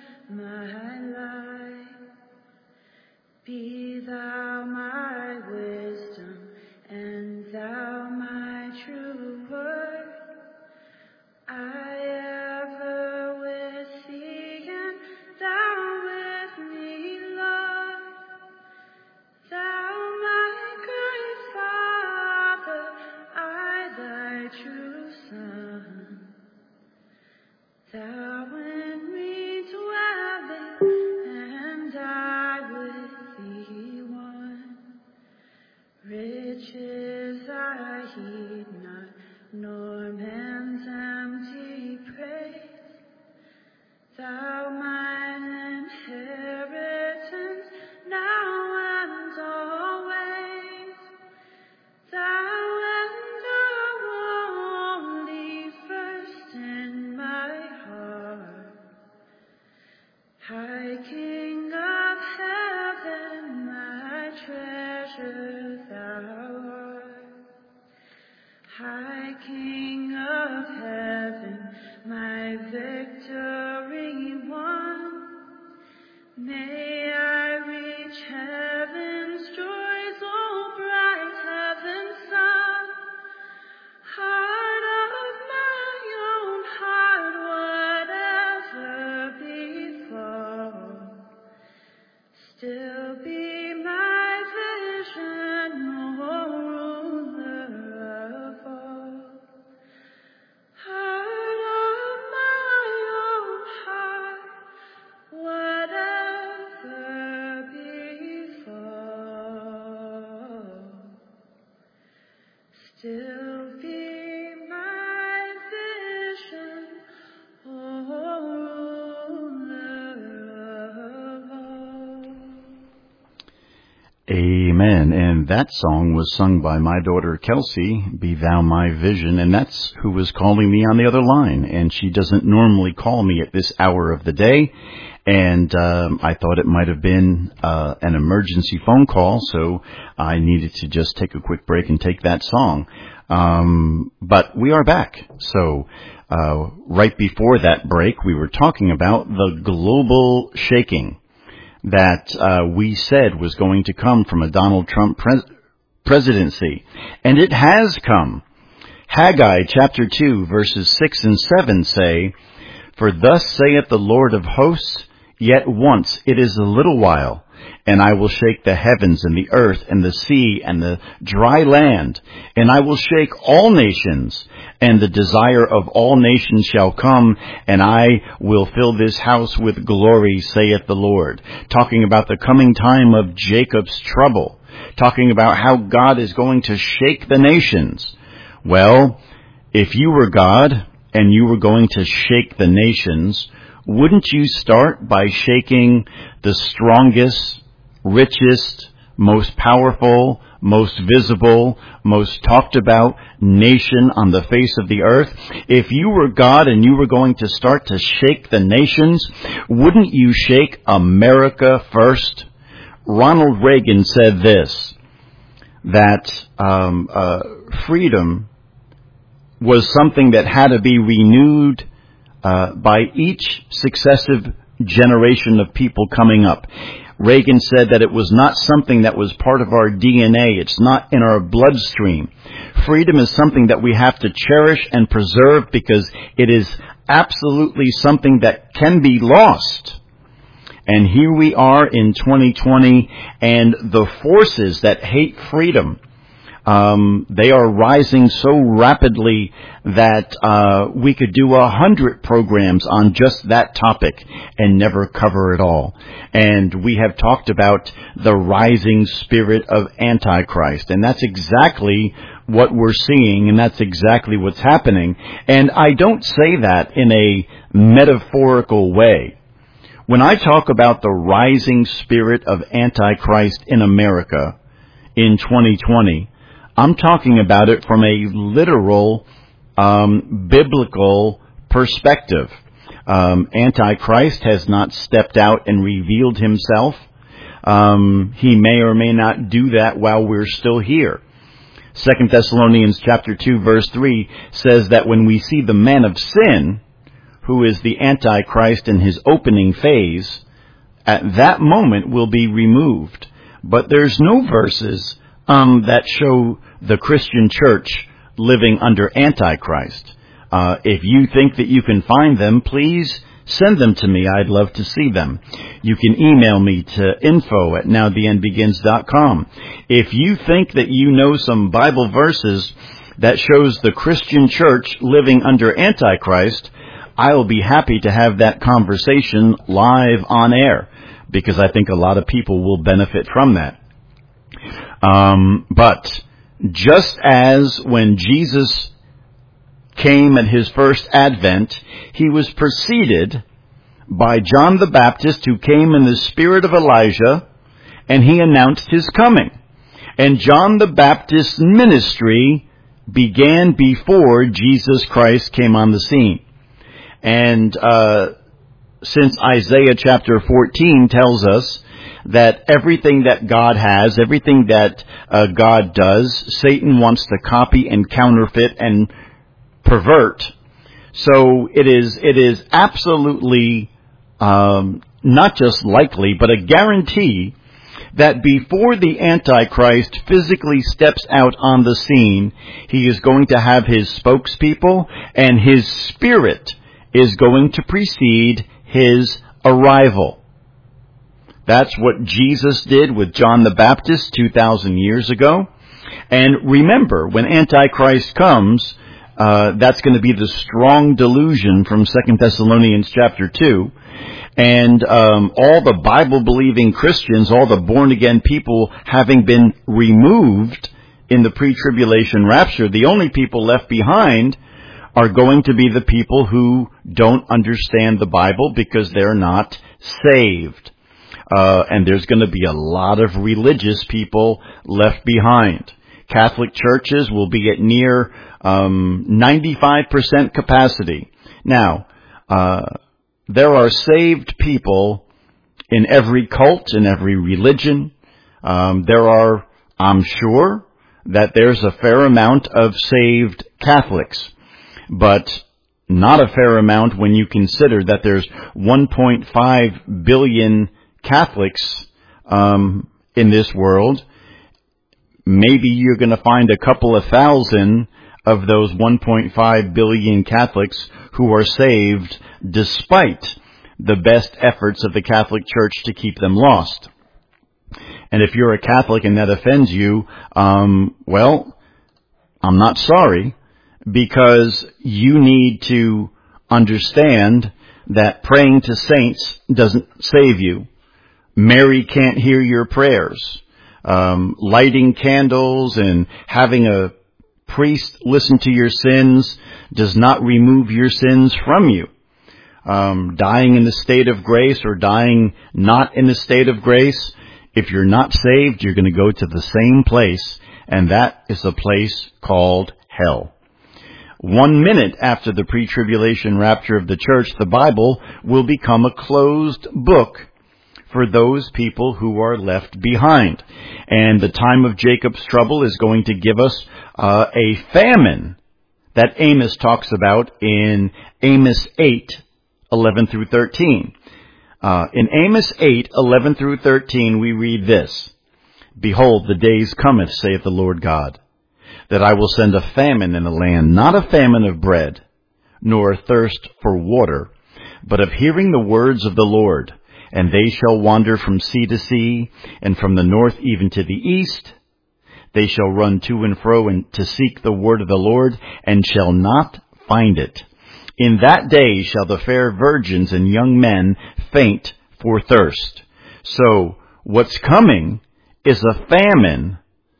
Still be my vision, O ruler of all. Heart of my own heart, whatever befall. Still be my vision, O ruler of all. Amen. And that song was sung by my daughter Kelsey, Be Thou My Vision, and that's who was calling me on the other line. And she doesn't normally call me at this hour of the day, and um, I thought it might have been uh, an emergency phone call, so I needed to just take a quick break and take that song. Um, but we are back. So uh, right before that break, we were talking about the global shaking that uh, we said was going to come from a Donald Trump pres- presidency. And it has come. Haggai chapter two verses six and seven say, For thus saith the Lord of hosts, Yet once it is a little while, and I will shake the heavens and the earth and the sea and the dry land, and I will shake all nations, and the desire of all nations shall come, and I will fill this house with glory, saith the Lord. Talking about the coming time of Jacob's trouble. Talking about how God is going to shake the nations. Well, if you were God and you were going to shake the nations, wouldn't you start by shaking the strongest, richest, most powerful, most visible, most talked about nation on the face of the earth? If you were God and you were going to start to shake the nations, wouldn't you shake America first? Ronald Reagan said this, that um, uh, freedom was something that had to be renewed Uh, by each successive generation of people coming up. Reagan said that it was not something that was part of our D N A. It's not in our bloodstream. Freedom is something that we have to cherish and preserve because it is absolutely something that can be lost. And here we are in twenty twenty, and the forces that hate freedom, Um, they are rising so rapidly that uh, we could do a hundred programs on just that topic and never cover it all. And we have talked about the rising spirit of Antichrist, and that's exactly what we're seeing, and that's exactly what's happening. And I don't say that in a metaphorical way. When I talk about the rising spirit of Antichrist in America in twenty twenty, I'm talking about it from a literal, um, biblical perspective. Um, Antichrist has not stepped out and revealed himself. Um, he may or may not do that while we're still here. Second Thessalonians chapter two verse three says that when we see the man of sin, who is the Antichrist in his opening phase, at that moment will be removed. But there's no verses um, that show the Christian church living under Antichrist. Uh, if you think that you can find them, please send them to me. I'd love to see them. You can email me to info at now the end begins dot com. If you think that you know some Bible verses that shows the Christian church living under Antichrist, I'll be happy to have that conversation live on air, because I think a lot of people will benefit from that. Um, but just as when Jesus came at his first advent, he was preceded by John the Baptist, who came in the spirit of Elijah, and he announced his coming. And John the Baptist's ministry began before Jesus Christ came on the scene. And uh since Isaiah chapter fourteen tells us that everything that God has, everything that uh, God does, Satan wants to copy and counterfeit and pervert. So it is it is absolutely um, not just likely, but a guarantee that before the Antichrist physically steps out on the scene, he is going to have his spokespeople, and his spirit is going to precede his arrival. That's what Jesus did with John the Baptist two thousand years ago. And remember, when Antichrist comes, uh, that's going to be the strong delusion from Second Thessalonians chapter two. And um, all the Bible-believing Christians, all the born-again people having been removed in the pre-tribulation rapture, the only people left behind are going to be the people who don't understand the Bible because they're not saved. Uh, and there's going to be a lot of religious people left behind. Catholic churches will be at near um, ninety-five percent capacity. Now, uh, there are saved people in every cult, in every religion. Um, there are, I'm sure, that there's a fair amount of saved Catholics, but not a fair amount when you consider that there's one point five billion Catholics um, in this world. Maybe you're going to find a couple of thousand of those one point five billion Catholics who are saved despite the best efforts of the Catholic Church to keep them lost. And if you're a Catholic and that offends you, um, well, I'm not sorry, because you need to understand that praying to saints doesn't save you. Mary can't hear your prayers. Um, lighting candles and having a priest listen to your sins does not remove your sins from you. Um, dying in the state of grace or dying not in the state of grace, if you're not saved, you're going to go to the same place, and that is a place called hell. One minute after the pre-tribulation rapture of the church, the Bible will become a closed book for those people who are left behind. And the time of Jacob's trouble is going to give us uh, a famine that Amos talks about in Amos eight, eleven through thirteen. Uh, in Amos eight, eleven through thirteen, we read this: Behold, the days cometh, saith the Lord God, that I will send a famine in the land, not a famine of bread, nor a thirst for water, but of hearing the words of the Lord. And they shall wander from sea to sea, and from the north even to the east. They shall run to and fro and to seek the word of the Lord, and shall not find it. In that day shall the fair virgins and young men faint for thirst. So what's coming is a famine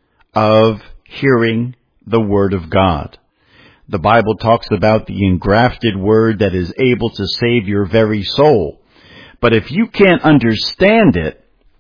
of hearing the word of God. The Bible talks about the engrafted word that is able to save your very soul. But if you can't understand it,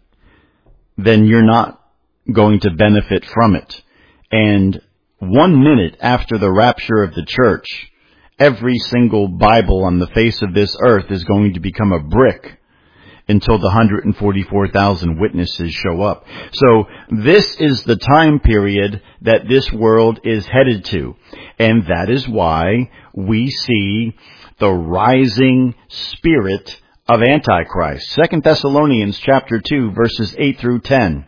then you're not going to benefit from it. And one minute after the rapture of the church, every single Bible on the face of this earth is going to become a brick until the one hundred forty-four thousand witnesses show up. So this is the time period that this world is headed to. And that is why we see the rising spirit of Antichrist. Second Thessalonians chapter two, verses eight through ten.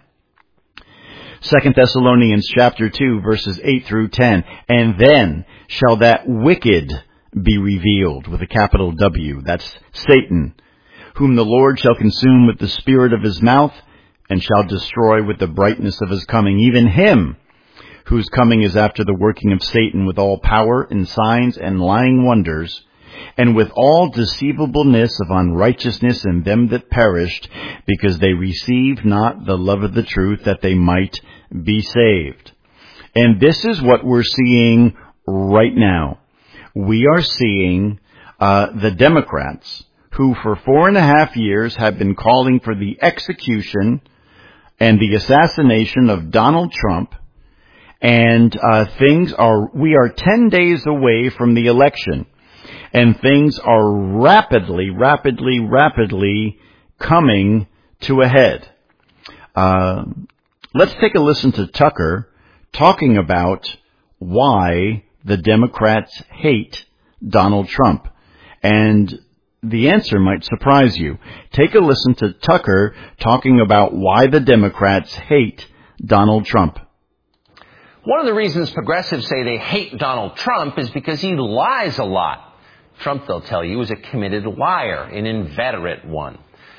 Second Thessalonians chapter two, verses eight through ten. And then shall that wicked be revealed, with a capital W. That's Satan, whom the Lord shall consume with the spirit of his mouth, and shall destroy with the brightness of his coming, even him whose coming is after the working of Satan, with all power and signs and lying wonders, and with all deceivableness of unrighteousness in them that perished, because they received not the love of the truth, that they might be saved. And this is what we're seeing right now. We are seeing uh, the Democrats, who for four and a half years have been calling for the execution and the assassination of Donald Trump. And uh, things are, we are ten days away from the election. And things are rapidly, rapidly, rapidly coming to a head. Uh, let's take a listen to Tucker talking about why the Democrats hate Donald Trump. And the answer might surprise you. Take a listen to Tucker talking about why the Democrats hate Donald Trump. One of the reasons progressives say they hate Donald Trump is because he lies a lot. Trump, they'll tell you, is a committed liar, an inveterate one.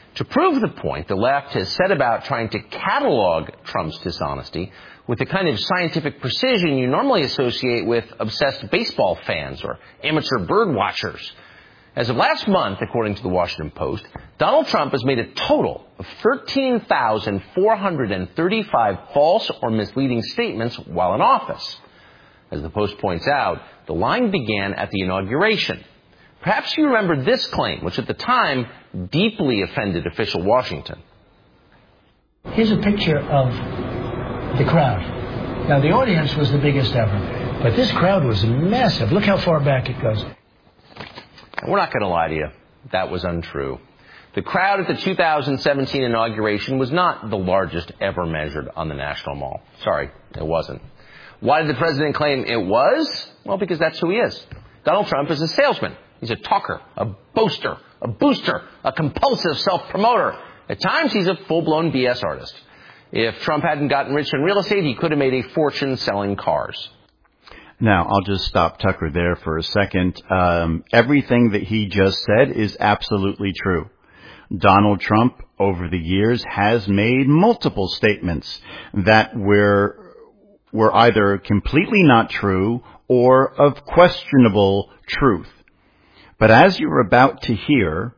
To prove the point, the left has set about trying to catalog Trump's dishonesty with the kind of scientific precision you normally associate with obsessed baseball fans or amateur bird watchers. As of last month, according to the Washington Post, Donald Trump has made a total of thirteen thousand four hundred thirty-five false or misleading statements while in office. As the Post points out, the line began at the inauguration. Perhaps you remember this claim, which at the time deeply offended official Washington. Here's a picture of the crowd. Now, the audience was the biggest ever, but this crowd was massive. Look how far back it goes. We're not going to lie to you. That was untrue. The crowd at the two thousand seventeen inauguration was not the largest ever measured on the National Mall. Sorry, it wasn't. Why did the president claim it was? Well, because that's who he is. Donald Trump is a salesman. He's a talker, a boaster, a booster, a compulsive self-promoter. At times, he's a full-blown B S artist. If Trump hadn't gotten rich in real estate, he could have made a fortune selling cars. Now, I'll just stop Tucker there for a second. Um, everything that he just said is absolutely true. Donald Trump, over the years, has made multiple statements that were, were either completely not true or of questionable truth. But as you're about to hear,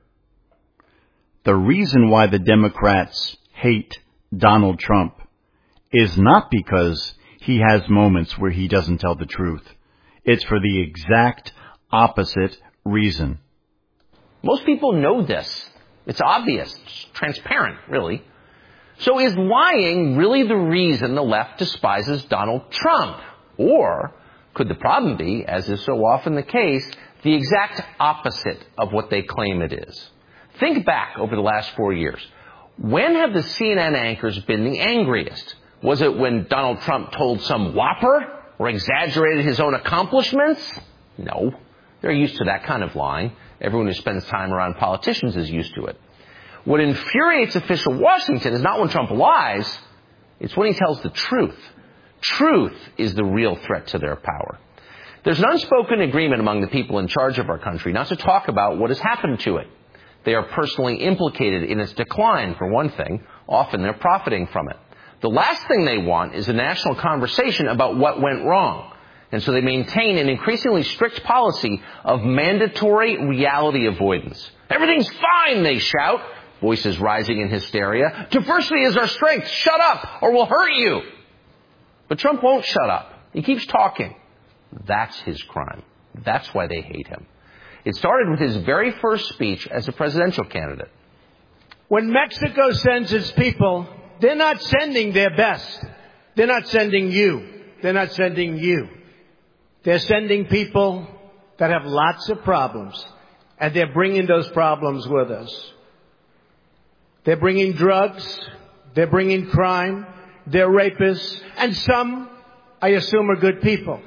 the reason why the Democrats hate Donald Trump is not because he has moments where he doesn't tell the truth. It's for the exact opposite reason. Most people know this. It's obvious. It's transparent, really. So is lying really the reason the left despises Donald Trump? Or could the problem be, as is so often the case, the exact opposite of what they claim it is? Think back over the last four years. When have the C N N anchors been the angriest? Was it when Donald Trump told some whopper or exaggerated his own accomplishments? No. They're used to that kind of lying. Everyone who spends time around politicians is used to it. What infuriates official Washington is not when Trump lies, it's when he tells the truth. Truth is the real threat to their power. There's an unspoken agreement among the people in charge of our country not to talk about what has happened to it. They are personally implicated in its decline, for one thing. Often they're profiting from it. The last thing they want is a national conversation about what went wrong. And so they maintain an increasingly strict policy of mandatory reality avoidance. Everything's fine, they shout, voices rising in hysteria. Diversity is our strength. Shut up or we'll hurt you. But Trump won't shut up. He keeps talking. That's his crime. That's why they hate him. It started with his very first speech as a presidential candidate. When Mexico sends its people, they're not sending their best. They're not sending you. They're not sending you. They're sending people that have lots of problems, and they're bringing those problems with us. They're bringing drugs. They're bringing crime. They're rapists. And some, I assume, are good people.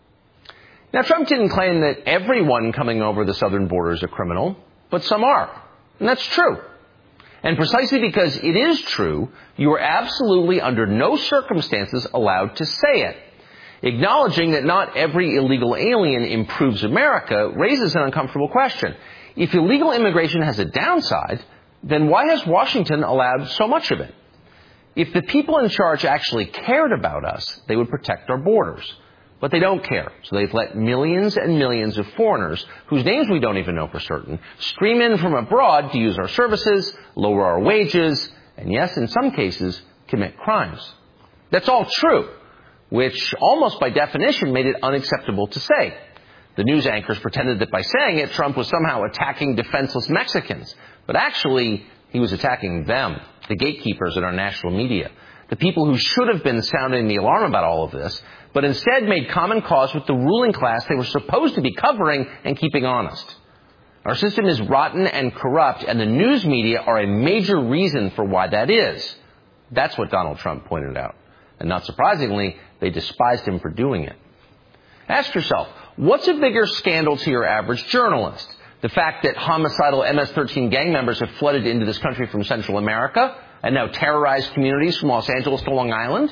Now, Trump didn't claim that everyone coming over the southern border is a criminal, but some are. And that's true. And precisely because it is true, you are absolutely under no circumstances allowed to say it. Acknowledging that not every illegal alien improves America raises an uncomfortable question. If illegal immigration has a downside, then why has Washington allowed so much of it? If the people in charge actually cared about us, they would protect our borders. But they don't care, so they've let millions and millions of foreigners, whose names we don't even know for certain, stream in from abroad to use our services, lower our wages, and yes, in some cases, commit crimes. That's all true, which almost by definition made it unacceptable to say. The news anchors pretended that by saying it, Trump was somehow attacking defenseless Mexicans. But actually, he was attacking them, the gatekeepers in our national media, the people who should have been sounding the alarm about all of this, but instead made common cause with the ruling class they were supposed to be covering and keeping honest. Our system is rotten and corrupt, and the news media are a major reason for why that is. That's what Donald Trump pointed out. And not surprisingly, they despised him for doing it. Ask yourself, what's a bigger scandal to your average journalist? The fact that homicidal M S thirteen gang members have flooded into this country from Central America and now terrorize communities from Los Angeles to Long Island?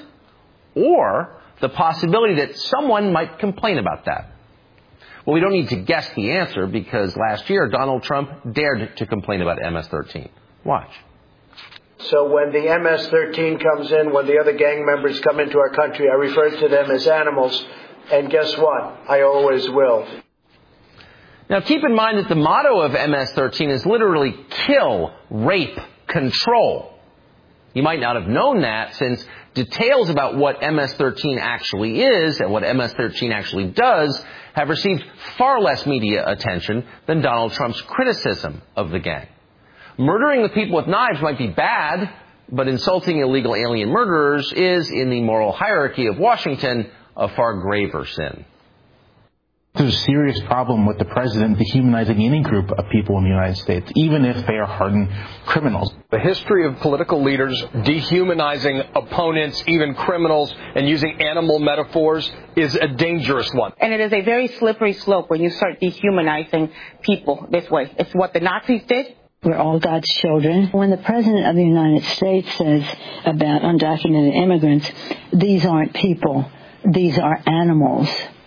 Or the possibility that someone might complain about that? Well, we don't need to guess the answer because last year Donald Trump dared to complain about M S thirteen. Watch. So when the M S thirteen comes in, when the other gang members come into our country, I refer to them as animals. And guess what? I always will. Now keep in mind that the motto of M S thirteen is literally kill, rape, control. You might not have known that, since details about what M S thirteen actually is and what M S thirteen actually does have received far less media attention than Donald Trump's criticism of the gang. Murdering the people with knives might be bad, but insulting illegal alien murderers is, in the moral hierarchy of Washington, a far graver sin. There's a serious problem with the president dehumanizing any group of people in the United States, even if they are hardened criminals. The history of political leaders dehumanizing opponents, even criminals, and using animal metaphors is a dangerous one. And it is a very slippery slope when you start dehumanizing people this way. It's what the Nazis did. We're all God's children. When the President of the United States says about undocumented immigrants, these aren't people, these are animals,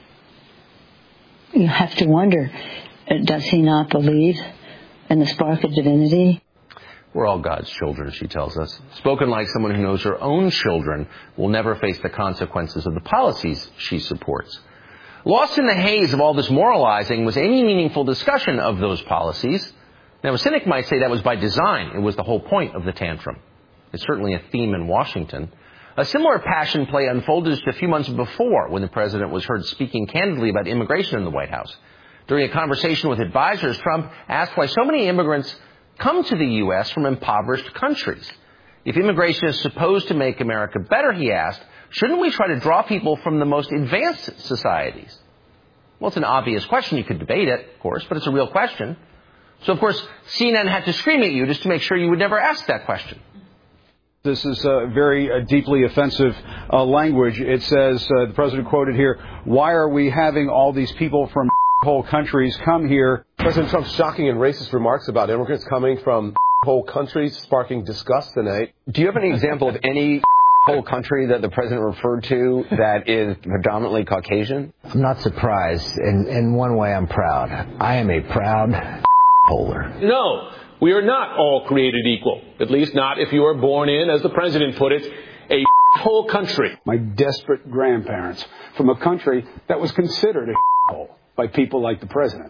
you have to wonder, does he not believe in the spark of divinity? We're all God's children, she tells us. Spoken like someone who knows her own children will never face the consequences of the policies she supports. Lost in the haze of all this moralizing was any meaningful discussion of those policies. Now, a cynic might say that was by design. It was the whole point of the tantrum. It's certainly a theme in Washington. A similar passion play unfolded just a few months before, when the president was heard speaking candidly about immigration in the White House. During a conversation with advisors, Trump asked why so many immigrants come to the U S from impoverished countries. If immigration is supposed to make America better, he asked, shouldn't we try to draw people from the most advanced societies? Well, it's an obvious question. You could debate it, of course, but it's a real question. So, of course, C N N had to scream at you just to make sure you would never ask that question. This is uh, very uh, deeply offensive uh, language. It says, uh, the president quoted here, why are we having all these people from whole countries come here? President Trump's shocking and racist remarks about immigrants coming from whole countries sparking disgust tonight. Do you have any example of any whole country that the president referred to that is predominantly Caucasian? I'm not surprised. In, in one way, I'm proud. I am a proud holder. No, we are not all created equal. At least not if you are born in, as the president put it, a whole country. My desperate grandparents from a country that was considered a hole by people like the president.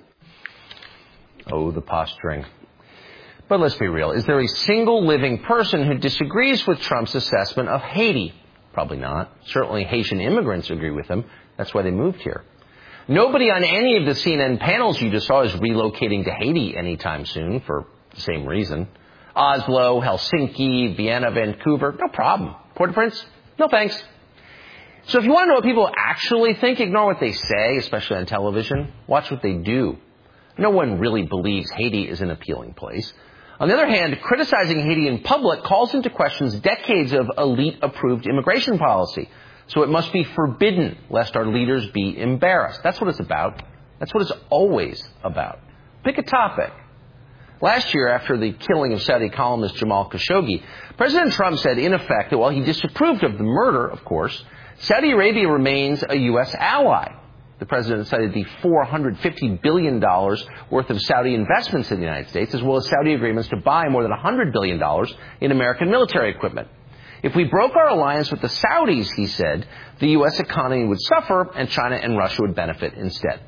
Oh, the posturing. But let's be real. Is there a single living person who disagrees with Trump's assessment of Haiti? Probably not. Certainly Haitian immigrants agree with him. That's why they moved here. Nobody on any of the C N N panels you just saw is relocating to Haiti anytime soon for the same reason. Oslo, Helsinki, Vienna, Vancouver, no problem. Port-au-Prince, no thanks. So if you want to know what people actually think, ignore what they say, especially on television. Watch what they do. No one really believes Haiti is an appealing place. On the other hand, criticizing Haiti in public calls into question decades of elite-approved immigration policy. So it must be forbidden, lest our leaders be embarrassed. That's what it's about. That's what it's always about. Pick a topic. Last year, after the killing of Saudi columnist Jamal Khashoggi, President Trump said, in effect, that while he disapproved of the murder, of course, Saudi Arabia remains a U S ally. The president cited the four hundred fifty billion dollars worth of Saudi investments in the United States, as well as Saudi agreements to buy more than one hundred billion dollars in American military equipment. If we broke our alliance with the Saudis, he said, the U S economy would suffer and China and Russia would benefit instead.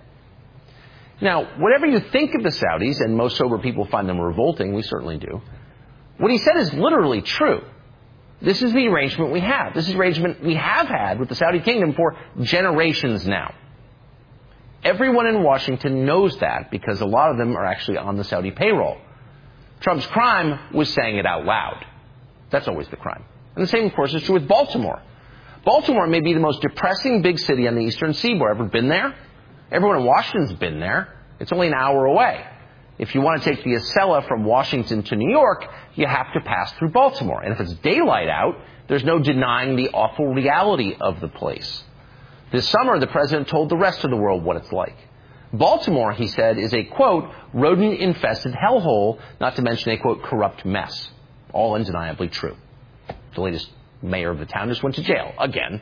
Now, whatever you think of the Saudis, and most sober people find them revolting, we certainly do, what he said is literally true. This is the arrangement we have. This is the arrangement we have had with the Saudi kingdom for generations now. Everyone in Washington knows that because a lot of them are actually on the Saudi payroll. Trump's crime was saying it out loud. That's always the crime. And the same, of course, is true with Baltimore. Baltimore may be the most depressing big city on the eastern seaboard. Ever been there? Everyone in Washington's been there. It's only an hour away. If you want to take the Acela from Washington to New York, you have to pass through Baltimore. And if it's daylight out, there's no denying the awful reality of the place. This summer, the president told the rest of the world what it's like. Baltimore, he said, is a, quote, rodent-infested hellhole, not to mention a, quote, corrupt mess. All undeniably true. The latest mayor of the town just went to jail again.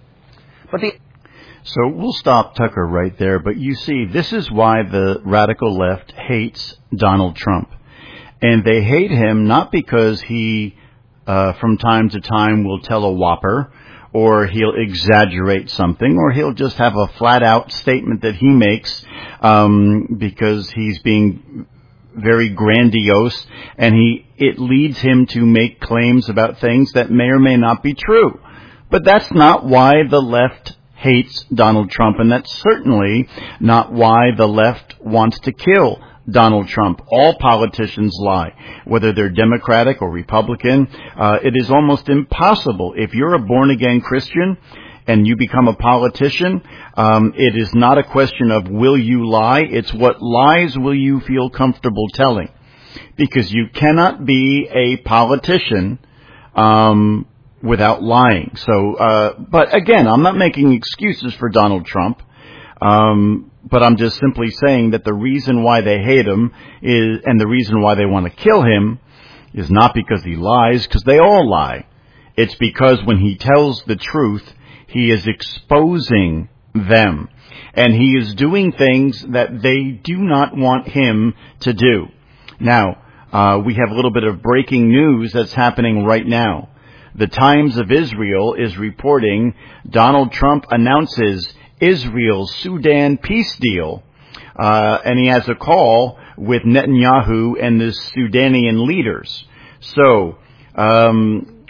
But the So we'll stop Tucker right there. But you see, this is why the radical left hates Donald Trump. And they hate him not because he, uh, from time to time will tell a whopper, or he'll exaggerate something, or he'll just have a flat-out statement that he makes um, because he's being very grandiose, and he it leads him to make claims about things that may or may not be true. But that's not why the left hates Donald Trump, and that's certainly not why the left wants to kill Donald Trump. All politicians lie, whether they're Democratic or Republican. Uh, it is almost impossible. If you're a born-again Christian and you become a politician, um, it is not a question of will you lie. It's what lies will you feel comfortable telling. Because you cannot be a politician um, without lying. So, uh, but again, I'm not making excuses for Donald Trump. Um, but I'm just simply saying that the reason why they hate him is, and the reason why they want to kill him is not because he lies, because they all lie. It's because when he tells the truth, he is exposing them. And he is doing things that they do not want him to do. Now, uh, we have a little bit of breaking news that's happening right now. The Times of Israel is reporting Donald Trump announces Israel-Sudan peace deal, uh, and he has a call with Netanyahu and the Sudanian leaders. So, um,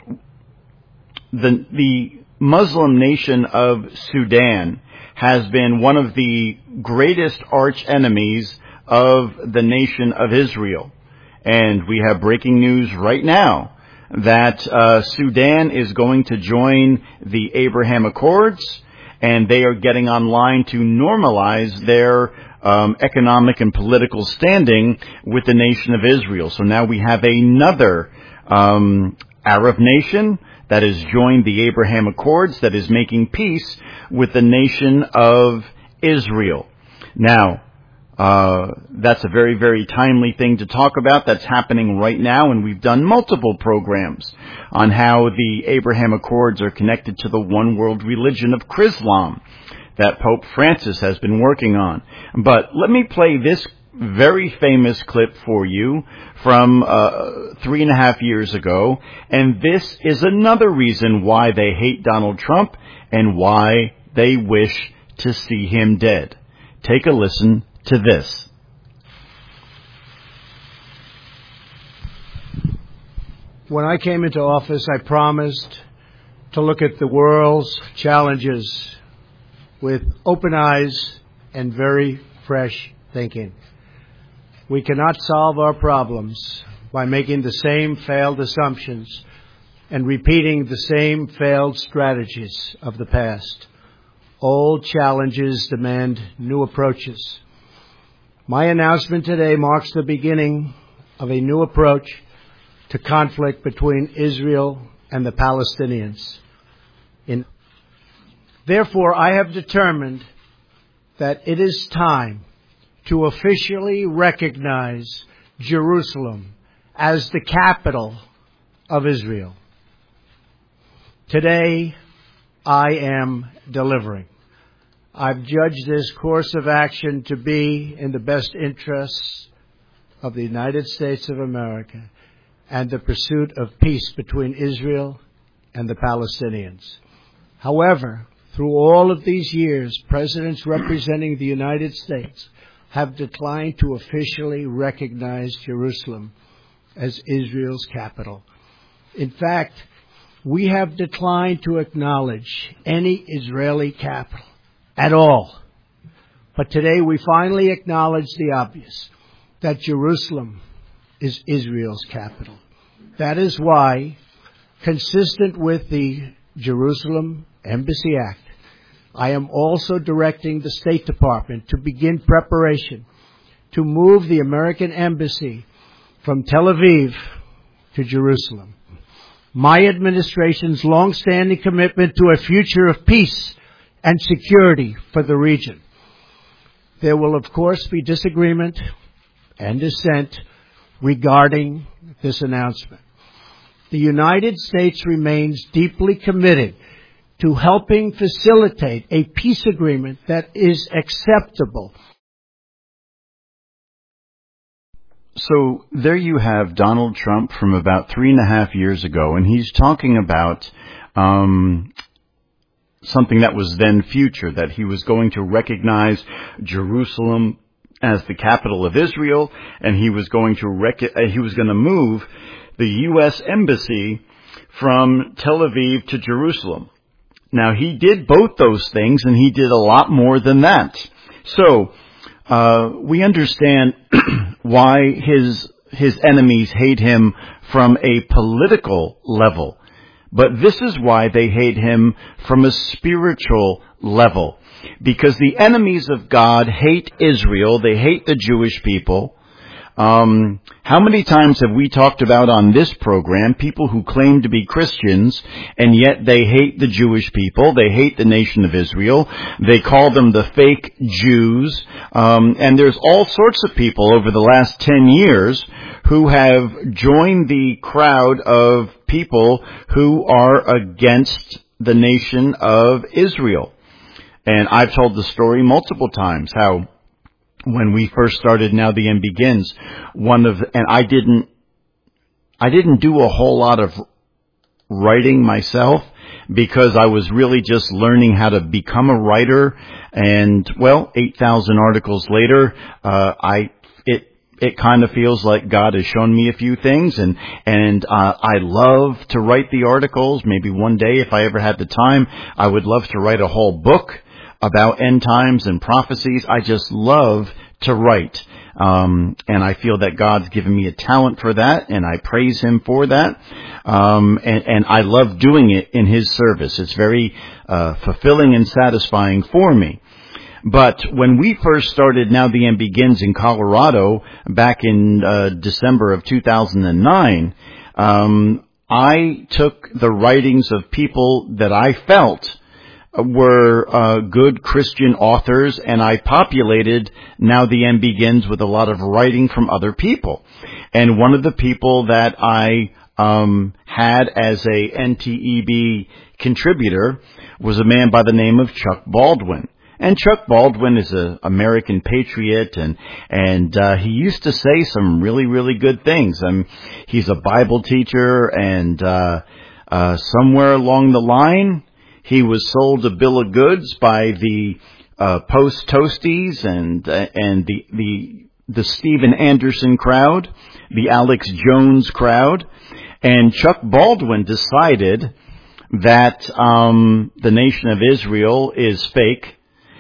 the the Muslim nation of Sudan has been one of the greatest arch enemies of the nation of Israel, and we have breaking news right now that uh, Sudan is going to join the Abraham Accords, and they are getting online to normalize their um, economic and political standing with the nation of Israel. So now we have another um, Arab nation that has joined the Abraham Accords, that is making peace with the nation of Israel. Now, uh, that's a very, very timely thing to talk about. That's happening right now, and we've done multiple programs on how the Abraham Accords are connected to the one world religion of Chrislam that Pope Francis has been working on. But let me play this very famous clip for you from uh, three and a half years ago, and this is another reason why they hate Donald Trump and why they wish to see him dead. Take a listen to this. When I came into office, I promised to look at the world's challenges with open eyes and very fresh thinking. We cannot solve our problems by making the same failed assumptions and repeating the same failed strategies of the past. Old challenges demand new approaches. My announcement today marks the beginning of a new approach to conflict between Israel and the Palestinians. In Therefore, I have determined that it is time to officially recognize Jerusalem as the capital of Israel. Today, I am delivering. I've judged this course of action to be in the best interests of the United States of America and the pursuit of peace between Israel and the Palestinians. However, through all of these years, presidents representing the United States have declined to officially recognize Jerusalem as Israel's capital. In fact, we have declined to acknowledge any Israeli capital at all. But today we finally acknowledge the obvious, that Jerusalem is Israel's capital. That is why, consistent with the Jerusalem Embassy Act, I am also directing the State Department to begin preparation to move the American Embassy from Tel Aviv to Jerusalem. My administration's long-standing commitment to a future of peace and security for the region. There will, of course, be disagreement and dissent regarding this announcement. The United States remains deeply committed to helping facilitate a peace agreement that is acceptable. So there you have Donald Trump from about three and a half years ago, and he's talking about um, something that was then future, that he was going to recognize Jerusalem as the capital of Israel, and he was going to rec- uh, he was going to move the U S embassy from Tel Aviv to Jerusalem. Now, he did both those things, and he did a lot more than that. So uh, we understand why his his enemies hate him from a political level. But this is why they hate him from a spiritual level. Because the enemies of God hate Israel. They hate the Jewish people. Um, how many times have we talked about on this program people who claim to be Christians, and yet they hate the Jewish people, they hate the nation of Israel, they call them the fake Jews, um, and there's all sorts of people over the last ten years who have joined the crowd of people who are against the nation of Israel. And I've told the story multiple times how when we first started Now the End Begins, one of, and I didn't, I didn't do a whole lot of writing myself because I was really just learning how to become a writer. And well, eight thousand articles later, uh, I, it, it kind of feels like God has shown me a few things, and, and, uh, I love to write the articles. Maybe one day, if I ever had the time, I would love to write a whole book about end times and prophecies. I just love to write. Um, and I feel that God's given me a talent for that, and I praise Him for that. Um, and, and I love doing it in His service. It's very, uh, fulfilling and satisfying for me. But when we first started Now the End Begins in Colorado back in, uh, December of two thousand nine, um, I took the writings of people that I felt were uh, good Christian authors, and I populated Now the End Begins with a lot of writing from other people. And one of the people that I um, had as a N T E B contributor was a man by the name of Chuck Baldwin. And Chuck Baldwin is an American patriot, and and uh, he used to say some really, really good things. Um, he's a Bible teacher, and uh, uh, somewhere along the line, he was sold a bill of goods by the uh, Post Toasties and uh, and the the the Steven Anderson crowd, the Alex Jones crowd, and Chuck Baldwin decided that um, the nation of Israel is fake,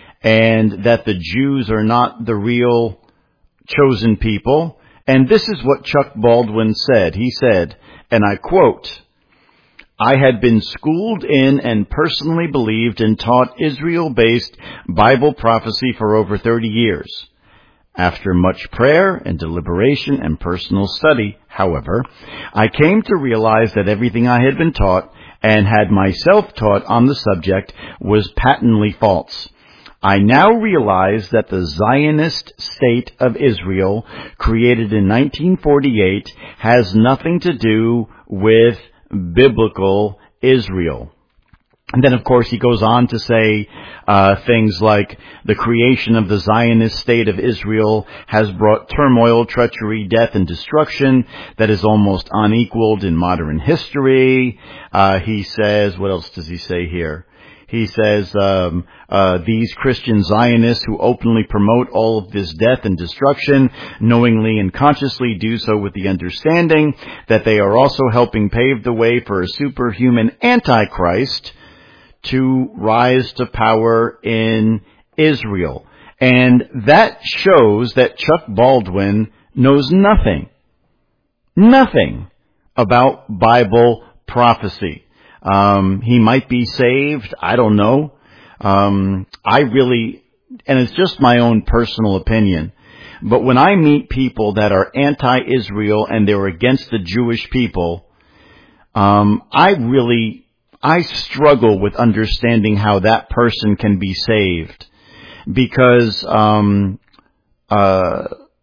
and that the Jews are not the real chosen people. And this is what Chuck Baldwin said. He said, and I quote, "I had been schooled in and personally believed and taught Israel-based Bible prophecy for over thirty years. After much prayer and deliberation and personal study, however, I came to realize that everything I had been taught and had myself taught on the subject was patently false. I now realize that the Zionist state of Israel, created in nineteen forty-eight, has nothing to do with biblical Israel." And then, of course, he goes on to say uh things like, "The creation of the Zionist state of Israel has brought turmoil, treachery, death, and destruction that is almost unequaled in modern history." Uh he says, what else does he say here? He says, um, uh, these Christian Zionists who openly promote all of this death and destruction, knowingly and consciously do so with the understanding that they are also helping pave the way for a superhuman Antichrist to rise to power in Israel. And that shows that Chuck Baldwin knows nothing, nothing about Bible prophecy. Um, he might be saved. I don't know. Um, I really, and it's just my own personal opinion, but when I meet people that are anti-Israel and they're against the Jewish people, um, I really, I struggle with understanding how that person can be saved, because um, uh,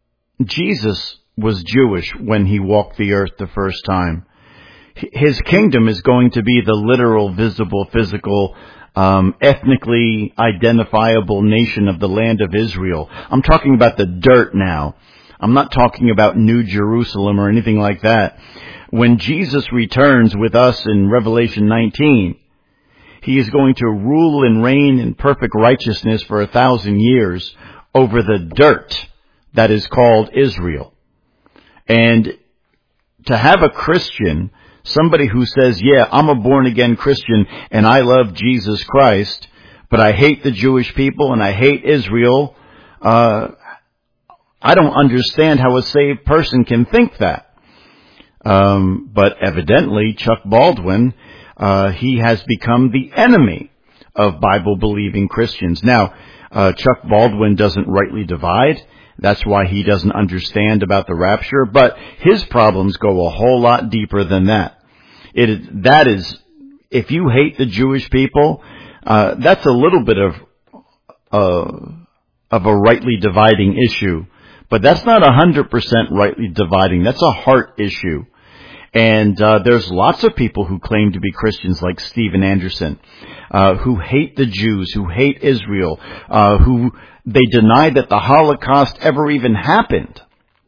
Jesus was Jewish when he walked the earth the first time. His kingdom is going to be the literal, visible, physical, um, ethnically identifiable nation of the land of Israel. I'm talking about the dirt now. I'm not talking about New Jerusalem or anything like that. When Jesus returns with us in Revelation nineteen, he is going to rule and reign in perfect righteousness for a thousand years over the dirt that is called Israel. And to have a Christian, somebody who says, yeah, I'm a born-again Christian and I love Jesus Christ, but I hate the Jewish people and I hate Israel, uh, I don't understand how a saved person can think that. Um, but evidently, Chuck Baldwin, uh, he has become the enemy of Bible-believing Christians. Now, uh, Chuck Baldwin doesn't rightly divide. That's why he doesn't understand about the rapture. But his problems go a whole lot deeper than that. It, that is, if you hate the Jewish people, uh, that's a little bit of, uh, of a rightly dividing issue. But that's not a hundred percent rightly dividing. That's a heart issue. And uh, there's lots of people who claim to be Christians, like Steven Anderson, uh, who hate the Jews, who hate Israel, uh, who they deny that the Holocaust ever even happened.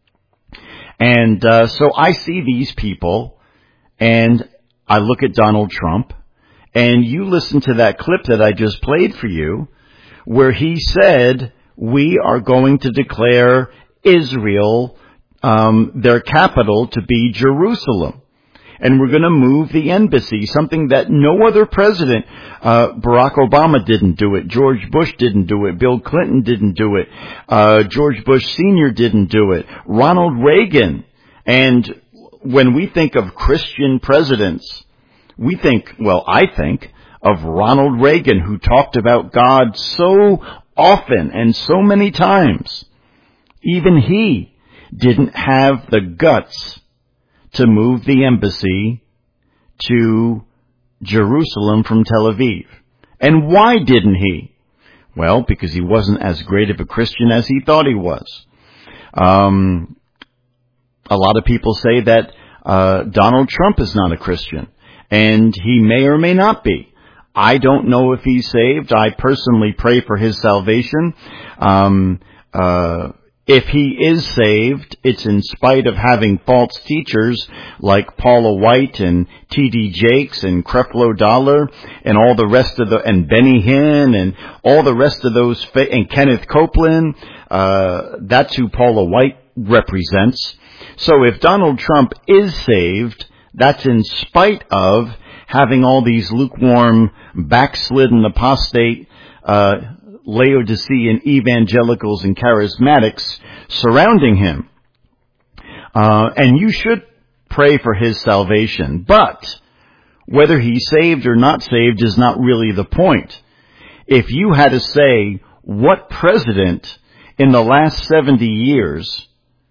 And uh, so I see these people, and I look at Donald Trump, and you listen to that clip that I just played for you, where he said, we are going to declare Israel, um, their capital, to be Jerusalem. And we're going to move the embassy, something that no other president, uh, Barack Obama didn't do it, George Bush didn't do it, Bill Clinton didn't do it, uh, George Bush Senior didn't do it, Ronald Reagan. And when we think of Christian presidents, we think, well, I think of Ronald Reagan, who talked about God so often and so many times. Even he didn't have the guts to move the embassy to Jerusalem from Tel Aviv. And why didn't he? Well, because he wasn't as great of a Christian as he thought he was. Um, a lot of people say that uh, Donald Trump is not a Christian, and he may or may not be. I don't know if he's saved. I personally pray for his salvation. Um, uh, if he is saved, it's in spite of having false teachers like Paula White and T D Jakes and Creflo Dollar and all the rest of the, and Benny Hinn and all the rest of those, fa- and Kenneth Copeland. Uh, that's who Paula White represents. So if Donald Trump is saved, that's in spite of having all these lukewarm, backslidden, apostate, uh, Laodicean evangelicals and charismatics surrounding him. Uh, and you should pray for his salvation. But whether he's saved or not saved is not really the point. If you had to say what president in the last seventy years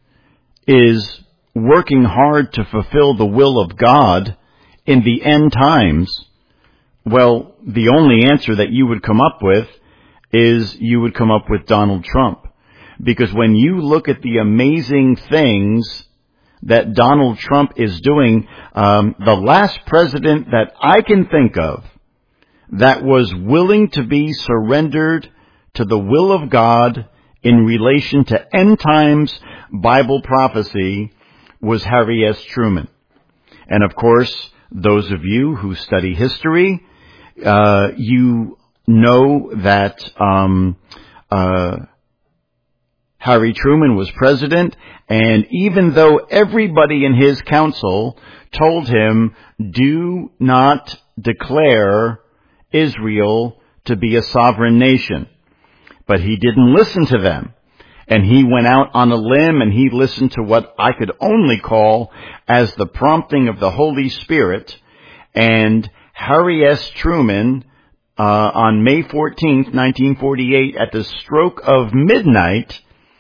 is working hard to fulfill the will of God in the end times, well, the only answer that you would come up with is you would come up with Donald Trump. Because when you look at the amazing things that Donald Trump is doing, um, the last president that I can think of that was willing to be surrendered to the will of God in relation to end times Bible prophecy was Harry S. Truman. And of course, those of you who study history, uh, you know that um, uh, Harry Truman was president, and even though everybody in his council told him, do not declare Israel to be a sovereign nation, but he didn't listen to them. And he went out on a limb and he listened to what I could only call as the prompting of the Holy Spirit. And Harry S. Truman, uh, on May fourteenth, nineteen forty-eight, at the stroke of midnight,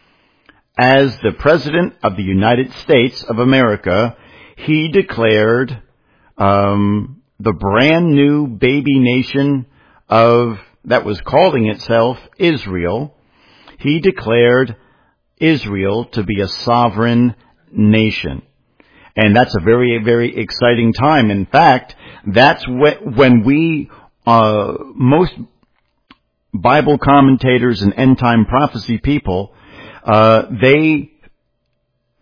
as the President of the United States of America, he declared um, the brand new baby nation of that was calling itself Israel. He declared Israel to be a sovereign nation. And that's a very, very exciting time. In fact, that's when we, uh, most Bible commentators and end time prophecy people, uh, they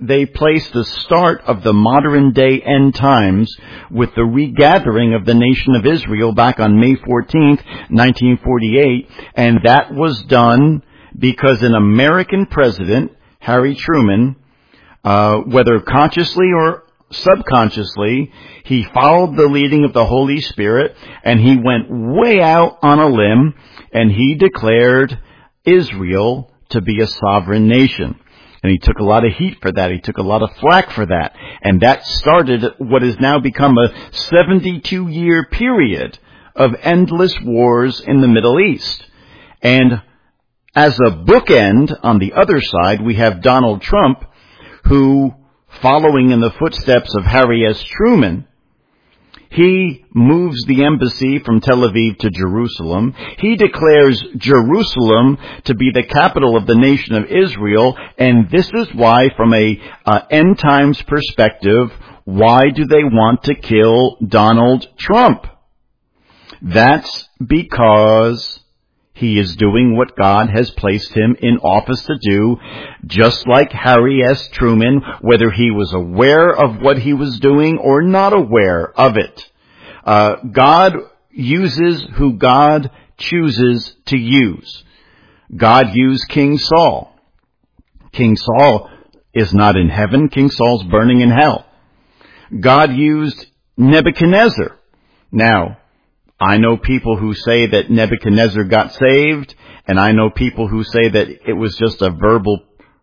they place the start of the modern day end times with the regathering of the nation of Israel back on May fourteenth, nineteen forty-eight, and that was done because an American president, Harry Truman, uh, whether consciously or subconsciously, he followed the leading of the Holy Spirit, and he went way out on a limb, and he declared Israel to be a sovereign nation. And he took a lot of heat for that. He took a lot of flack for that. And that started what has now become a seventy-two year period of endless wars in the Middle East. And as a bookend, on the other side, we have Donald Trump, who, following in the footsteps of Harry S. Truman, he moves the embassy from Tel Aviv to Jerusalem. He declares Jerusalem to be the capital of the nation of Israel. And this is why, from a uh, end times perspective, why do they want to kill Donald Trump? That's because he is doing what God has placed him in office to do, just like Harry S. Truman, whether he was aware of what he was doing or not aware of it. Uh, God uses who God chooses to use. God used King Saul. King Saul is not in heaven. King Saul's burning in hell. God used Nebuchadnezzar. Now, I know people who say that Nebuchadnezzar got saved, and I know people who say that it was just a verbal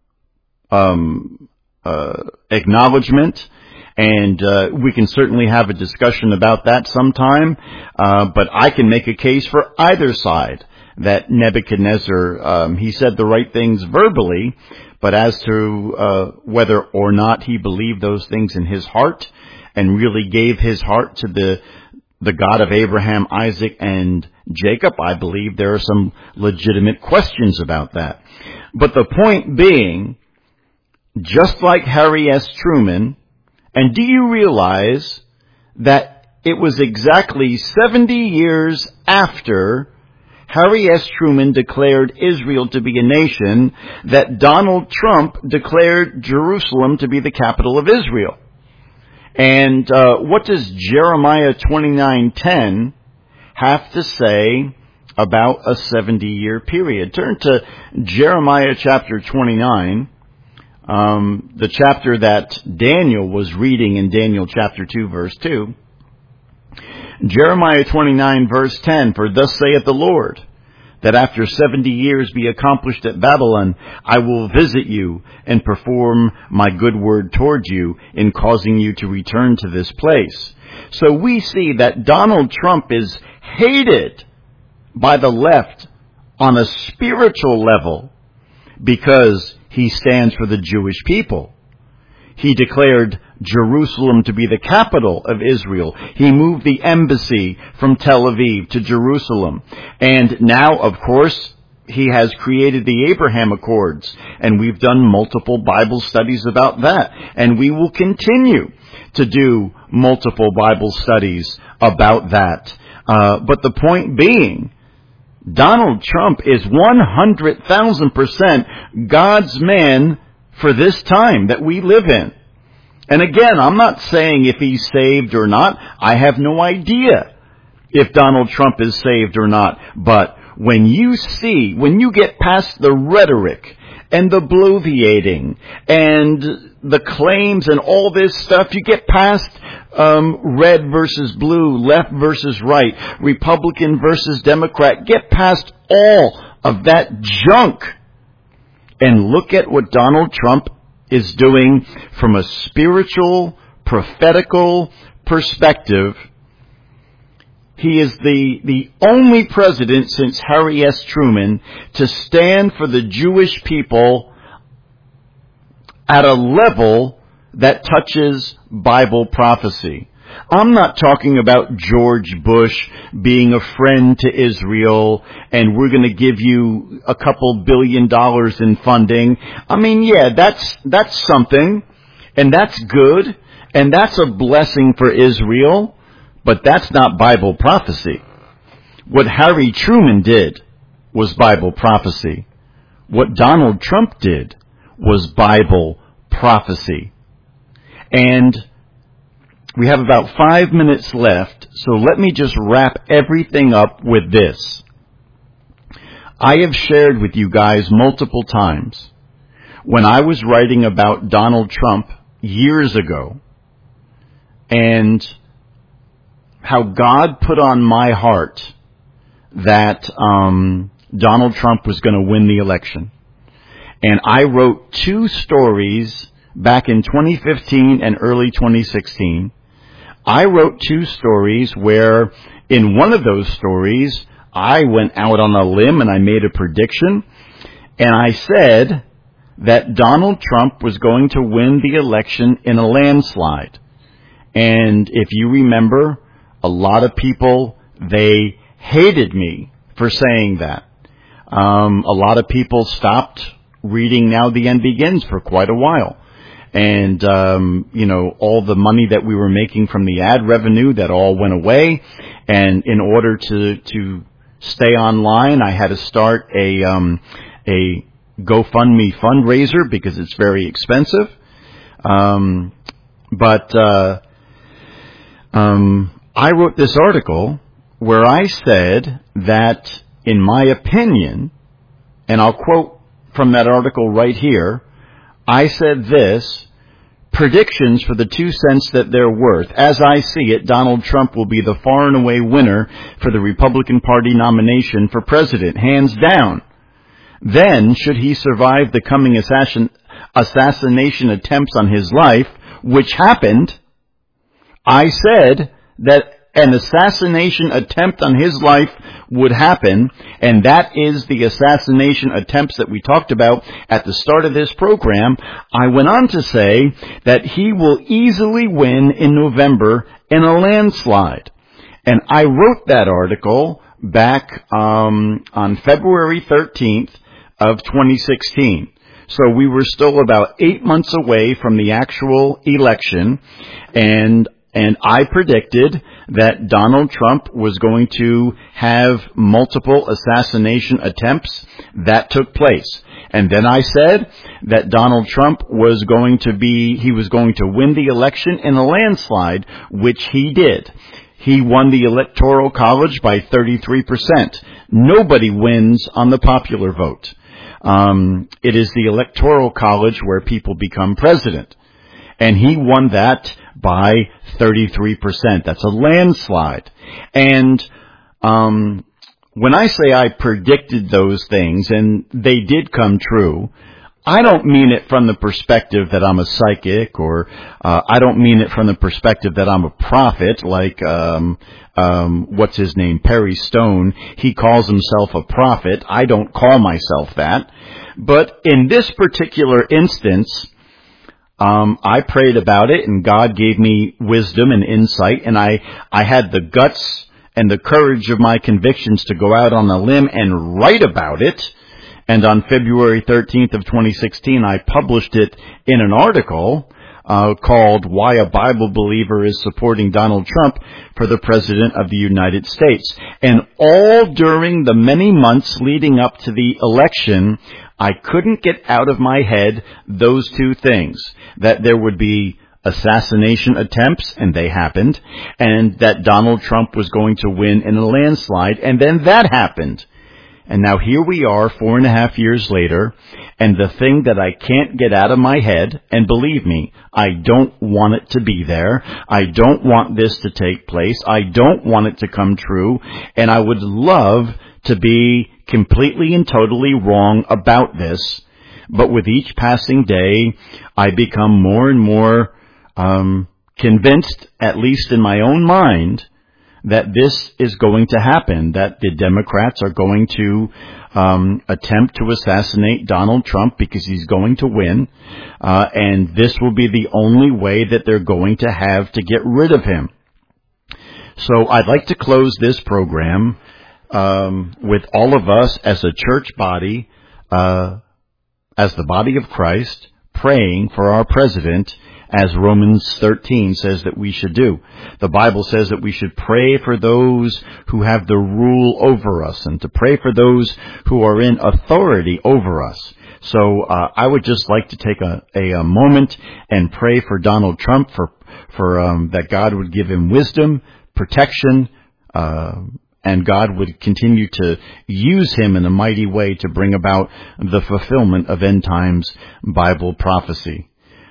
um, uh, acknowledgement, and uh, we can certainly have a discussion about that sometime, uh, but I can make a case for either side, that Nebuchadnezzar, um, he said the right things verbally, but as to uh, whether or not he believed those things in his heart and really gave his heart to the the God of Abraham, Isaac, and Jacob, I believe there are some legitimate questions about that. But the point being, just like Harry S. Truman, and do you realize that it was exactly seventy years after Harry S. Truman declared Israel to be a nation that Donald Trump declared Jerusalem to be the capital of Israel? And uh, what does Jeremiah twenty-nine ten have to say about a seventy year period? Turn to Jeremiah chapter twenty-nine, um, the chapter that Daniel was reading in Daniel chapter two, verse two. Jeremiah twenty-nine, verse ten, "For thus saith the Lord, that after seventy years be accomplished at Babylon, I will visit you and perform my good word toward you in causing you to return to this place." So we see that Donald Trump is hated by the left on a spiritual level because he stands for the Jewish people. He declared Jerusalem to be the capital of Israel. He moved the embassy from Tel Aviv to Jerusalem. And now, of course, he has created the Abraham Accords. And we've done multiple Bible studies about that. And we will continue to do multiple Bible studies about that. Uh, but the point being, Donald Trump is one hundred thousand percent God's man for this time that we live in. And again, I'm not saying if he's saved or not. I have no idea if Donald Trump is saved or not. But when you see, when you get past the rhetoric and the bloviating and the claims and all this stuff, you get past um, red versus blue, left versus right, Republican versus Democrat, get past all of that junk and look at what Donald Trump is doing from a spiritual, prophetical perspective. He is the, the only president since Harry S. Truman to stand for the Jewish people at a level that touches Bible prophecy. I'm not talking about George Bush being a friend to Israel and we're going to give you a couple billion dollars in funding. I mean, yeah, that's, that's something, and that's good, and that's a blessing for Israel, but that's not Bible prophecy. What Harry Truman did was Bible prophecy. What Donald Trump did was Bible prophecy. And we have about five minutes left, so let me just wrap everything up with this. I have shared with you guys multiple times when I was writing about Donald Trump years ago and how God put on my heart that um, Donald Trump was going to win the election. And I wrote two stories back in twenty fifteen and early twenty sixteen. I wrote two stories where in one of those stories I went out on a limb and I made a prediction. And I said that Donald Trump was going to win the election in a landslide. And if you remember, a lot of people, they hated me for saying that. Um, a lot of people stopped reading Now the End Begins for quite a while. And, um, you know, all the money that we were making from the ad revenue, that all went away. And in order to, to stay online, I had to start a, um, a GoFundMe fundraiser because it's very expensive. Um, but, uh, um, I wrote this article where I said that, in my opinion, and I'll quote from that article right here, I said this: predictions for the two cents that they're worth. As I see it, Donald Trump will be the far and away winner for the Republican Party nomination for president, hands down. Then, should he survive the coming assassin, assassination attempts on his life, which happened, I said that an assassination attempt on his life would happen, and that is the assassination attempts that we talked about at the start of this program. I went on to say that he will easily win in November in a landslide. And I wrote that article back um, on February thirteenth of twenty sixteen. So we were still about eight months away from the actual election, and And I predicted that Donald Trump was going to have multiple assassination attempts. That took place. And then I said that Donald Trump was going to be, he was going to win the election in a landslide, which he did. He won the Electoral College by thirty-three percent. Nobody wins on the popular vote. Um, it is the Electoral College where people become president. And he won that by thirty-three percent. That's a landslide. And um, when I say I predicted those things, and they did come true, I don't mean it from the perspective that I'm a psychic, or uh, I don't mean it from the perspective that I'm a prophet, like um, um, what's his name, Perry Stone. He calls himself a prophet. I don't call myself that. But in this particular instance, Um, I prayed about it, and God gave me wisdom and insight, and I, I had the guts and the courage of my convictions to go out on a limb and write about it. And on February thirteenth of twenty sixteen, I published it in an article uh, called "Why a Bible Believer is Supporting Donald Trump for the President of the United States." And all during the many months leading up to the election, I couldn't get out of my head those two things, that there would be assassination attempts, and they happened, and that Donald Trump was going to win in a landslide, and then that happened. And now here we are four and a half years later, and the thing that I can't get out of my head, and believe me, I don't want it to be there. I don't want this to take place. I don't want it to come true. And I would love to be completely and totally wrong about this. But with each passing day, I become more and more um, convinced, at least in my own mind, that this is going to happen, that the Democrats are going to um, attempt to assassinate Donald Trump because he's going to win, uh, and this will be the only way that they're going to have to get rid of him. So I'd like to close this program um, with all of us as a church body, uh, as the body of Christ, praying for our president, as Romans thirteen says that we should do. The Bible says that we should pray for those who have the rule over us, and to pray for those who are in authority over us. So uh, I would just like to take a, a, a moment and pray for Donald Trump, for for um, that God would give him wisdom, protection, uh, and God would continue to use him in a mighty way to bring about the fulfillment of end times Bible prophecy.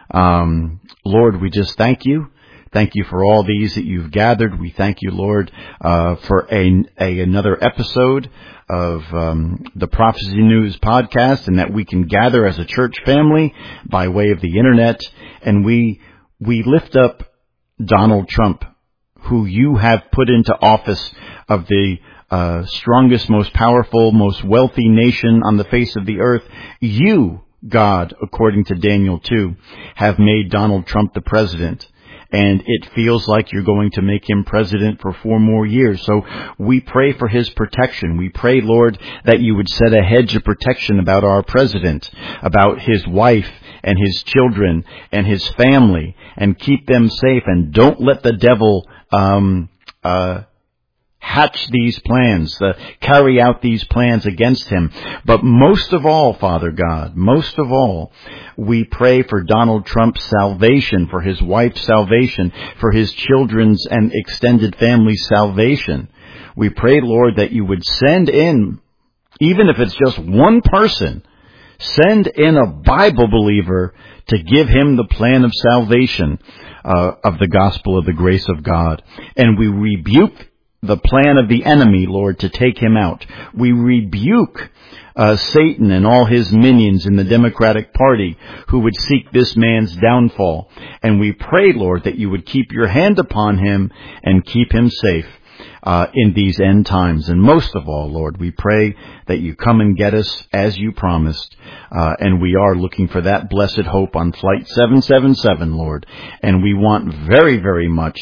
Um, Lord, we just thank you. Thank you for all these that you've gathered. We thank you, Lord, uh, for a, a another episode of um, the Prophecy News podcast, and that we can gather as a church family by way of the internet, and we we lift up Donald Trump, who you have put into office of the uh, strongest, most powerful, most wealthy nation on the face of the earth. You, God, according to Daniel two, have made Donald Trump the president. And it feels like you're going to make him president for four more years. So we pray for his protection. We pray, Lord, that you would set a hedge of protection about our president, about his wife and his children and his family, and keep them safe. And don't let the devil um uh hatch these plans, uh, carry out these plans against him. But most of all, Father God, most of all, we pray for Donald Trump's salvation, for his wife's salvation, for his children's and extended family's salvation. We pray, Lord, that you would send in, even if it's just one person, send in a Bible believer to give him the plan of salvation, uh, of the gospel of the grace of God. And we rebuke the plan of the enemy, Lord, to take him out. We rebuke uh, Satan and all his minions in the Democratic Party who would seek this man's downfall. And we pray, Lord, that you would keep your hand upon him and keep him safe uh, in these end times. And most of all, Lord, we pray that you come and get us as you promised. Uh, and we are looking for that blessed hope on Flight seven seven seven, Lord. And we want very, very much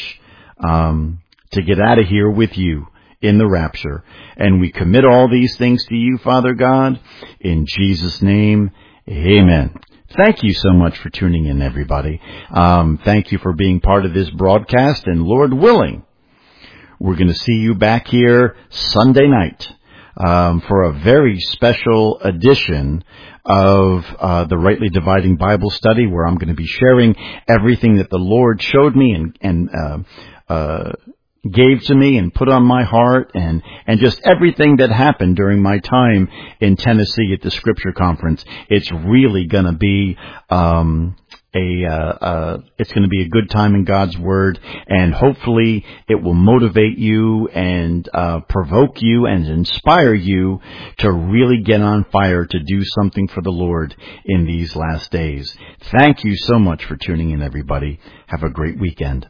Um, to get out of here with you in the rapture. And we commit all these things to you, Father God, in Jesus' name. Amen. Thank you so much for tuning in, everybody. Um, thank you for being part of this broadcast. And Lord willing, we're going to see you back here Sunday night um, for a very special edition of uh, the Rightly Dividing Bible Study, where I'm going to be sharing everything that the Lord showed me and, and uh, uh, gave to me and put on my heart, and, and just everything that happened during my time in Tennessee at the Scripture Conference. It's really going to be um, a uh, uh, it's going to be a good time in God's Word, and hopefully it will motivate you and uh, provoke you and inspire you to really get on fire to do something for the Lord in these last days. Thank you so much for tuning in, everybody. Have a great weekend.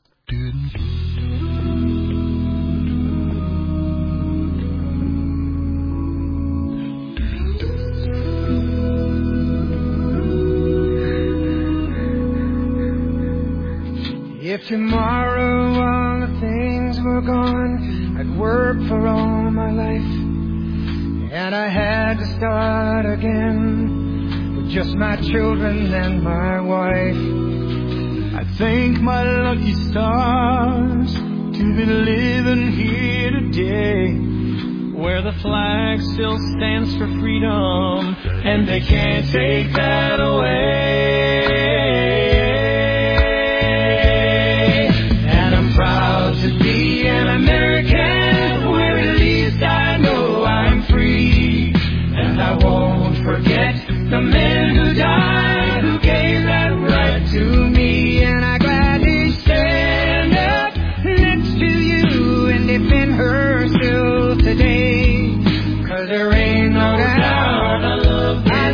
If tomorrow all the things were gone, I'd work for all my life, and I had to start again with just my children and my wife. I thank my lucky stars to be living here today, where the flag still stands for freedom, and they can't take that away. And I'm proud to be an American, where at least I know I'm free. And I won't forget the men who died, who gave that right to me. And I gladly stand up next to you and defend her still today. 'Cause there ain't no doubt I love this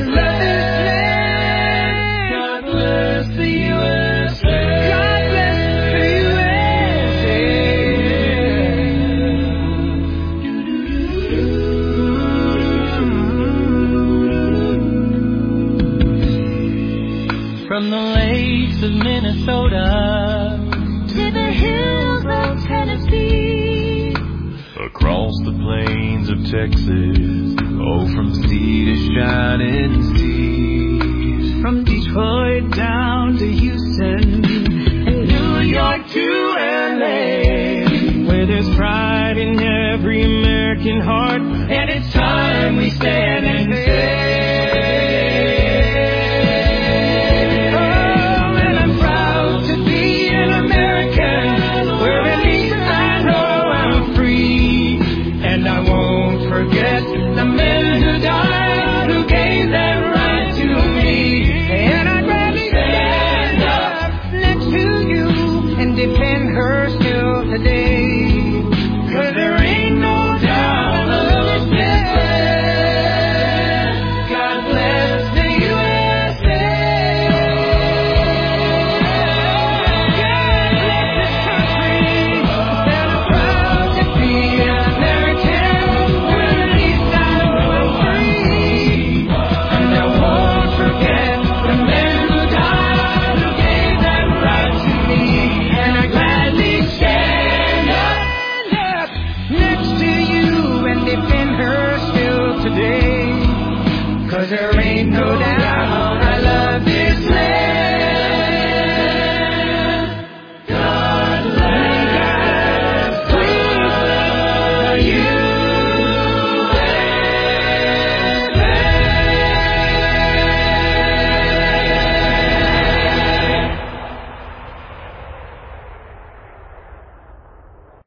land. God bless the U S A. God bless the U S A. From the lakes of Minnesota to the hills of Tennessee, across the plains of Texas, oh, from sea to shining sea, from Detroit down to Houston and New York to L A, where there's pride in every American heart, and it's time we stand and say to die.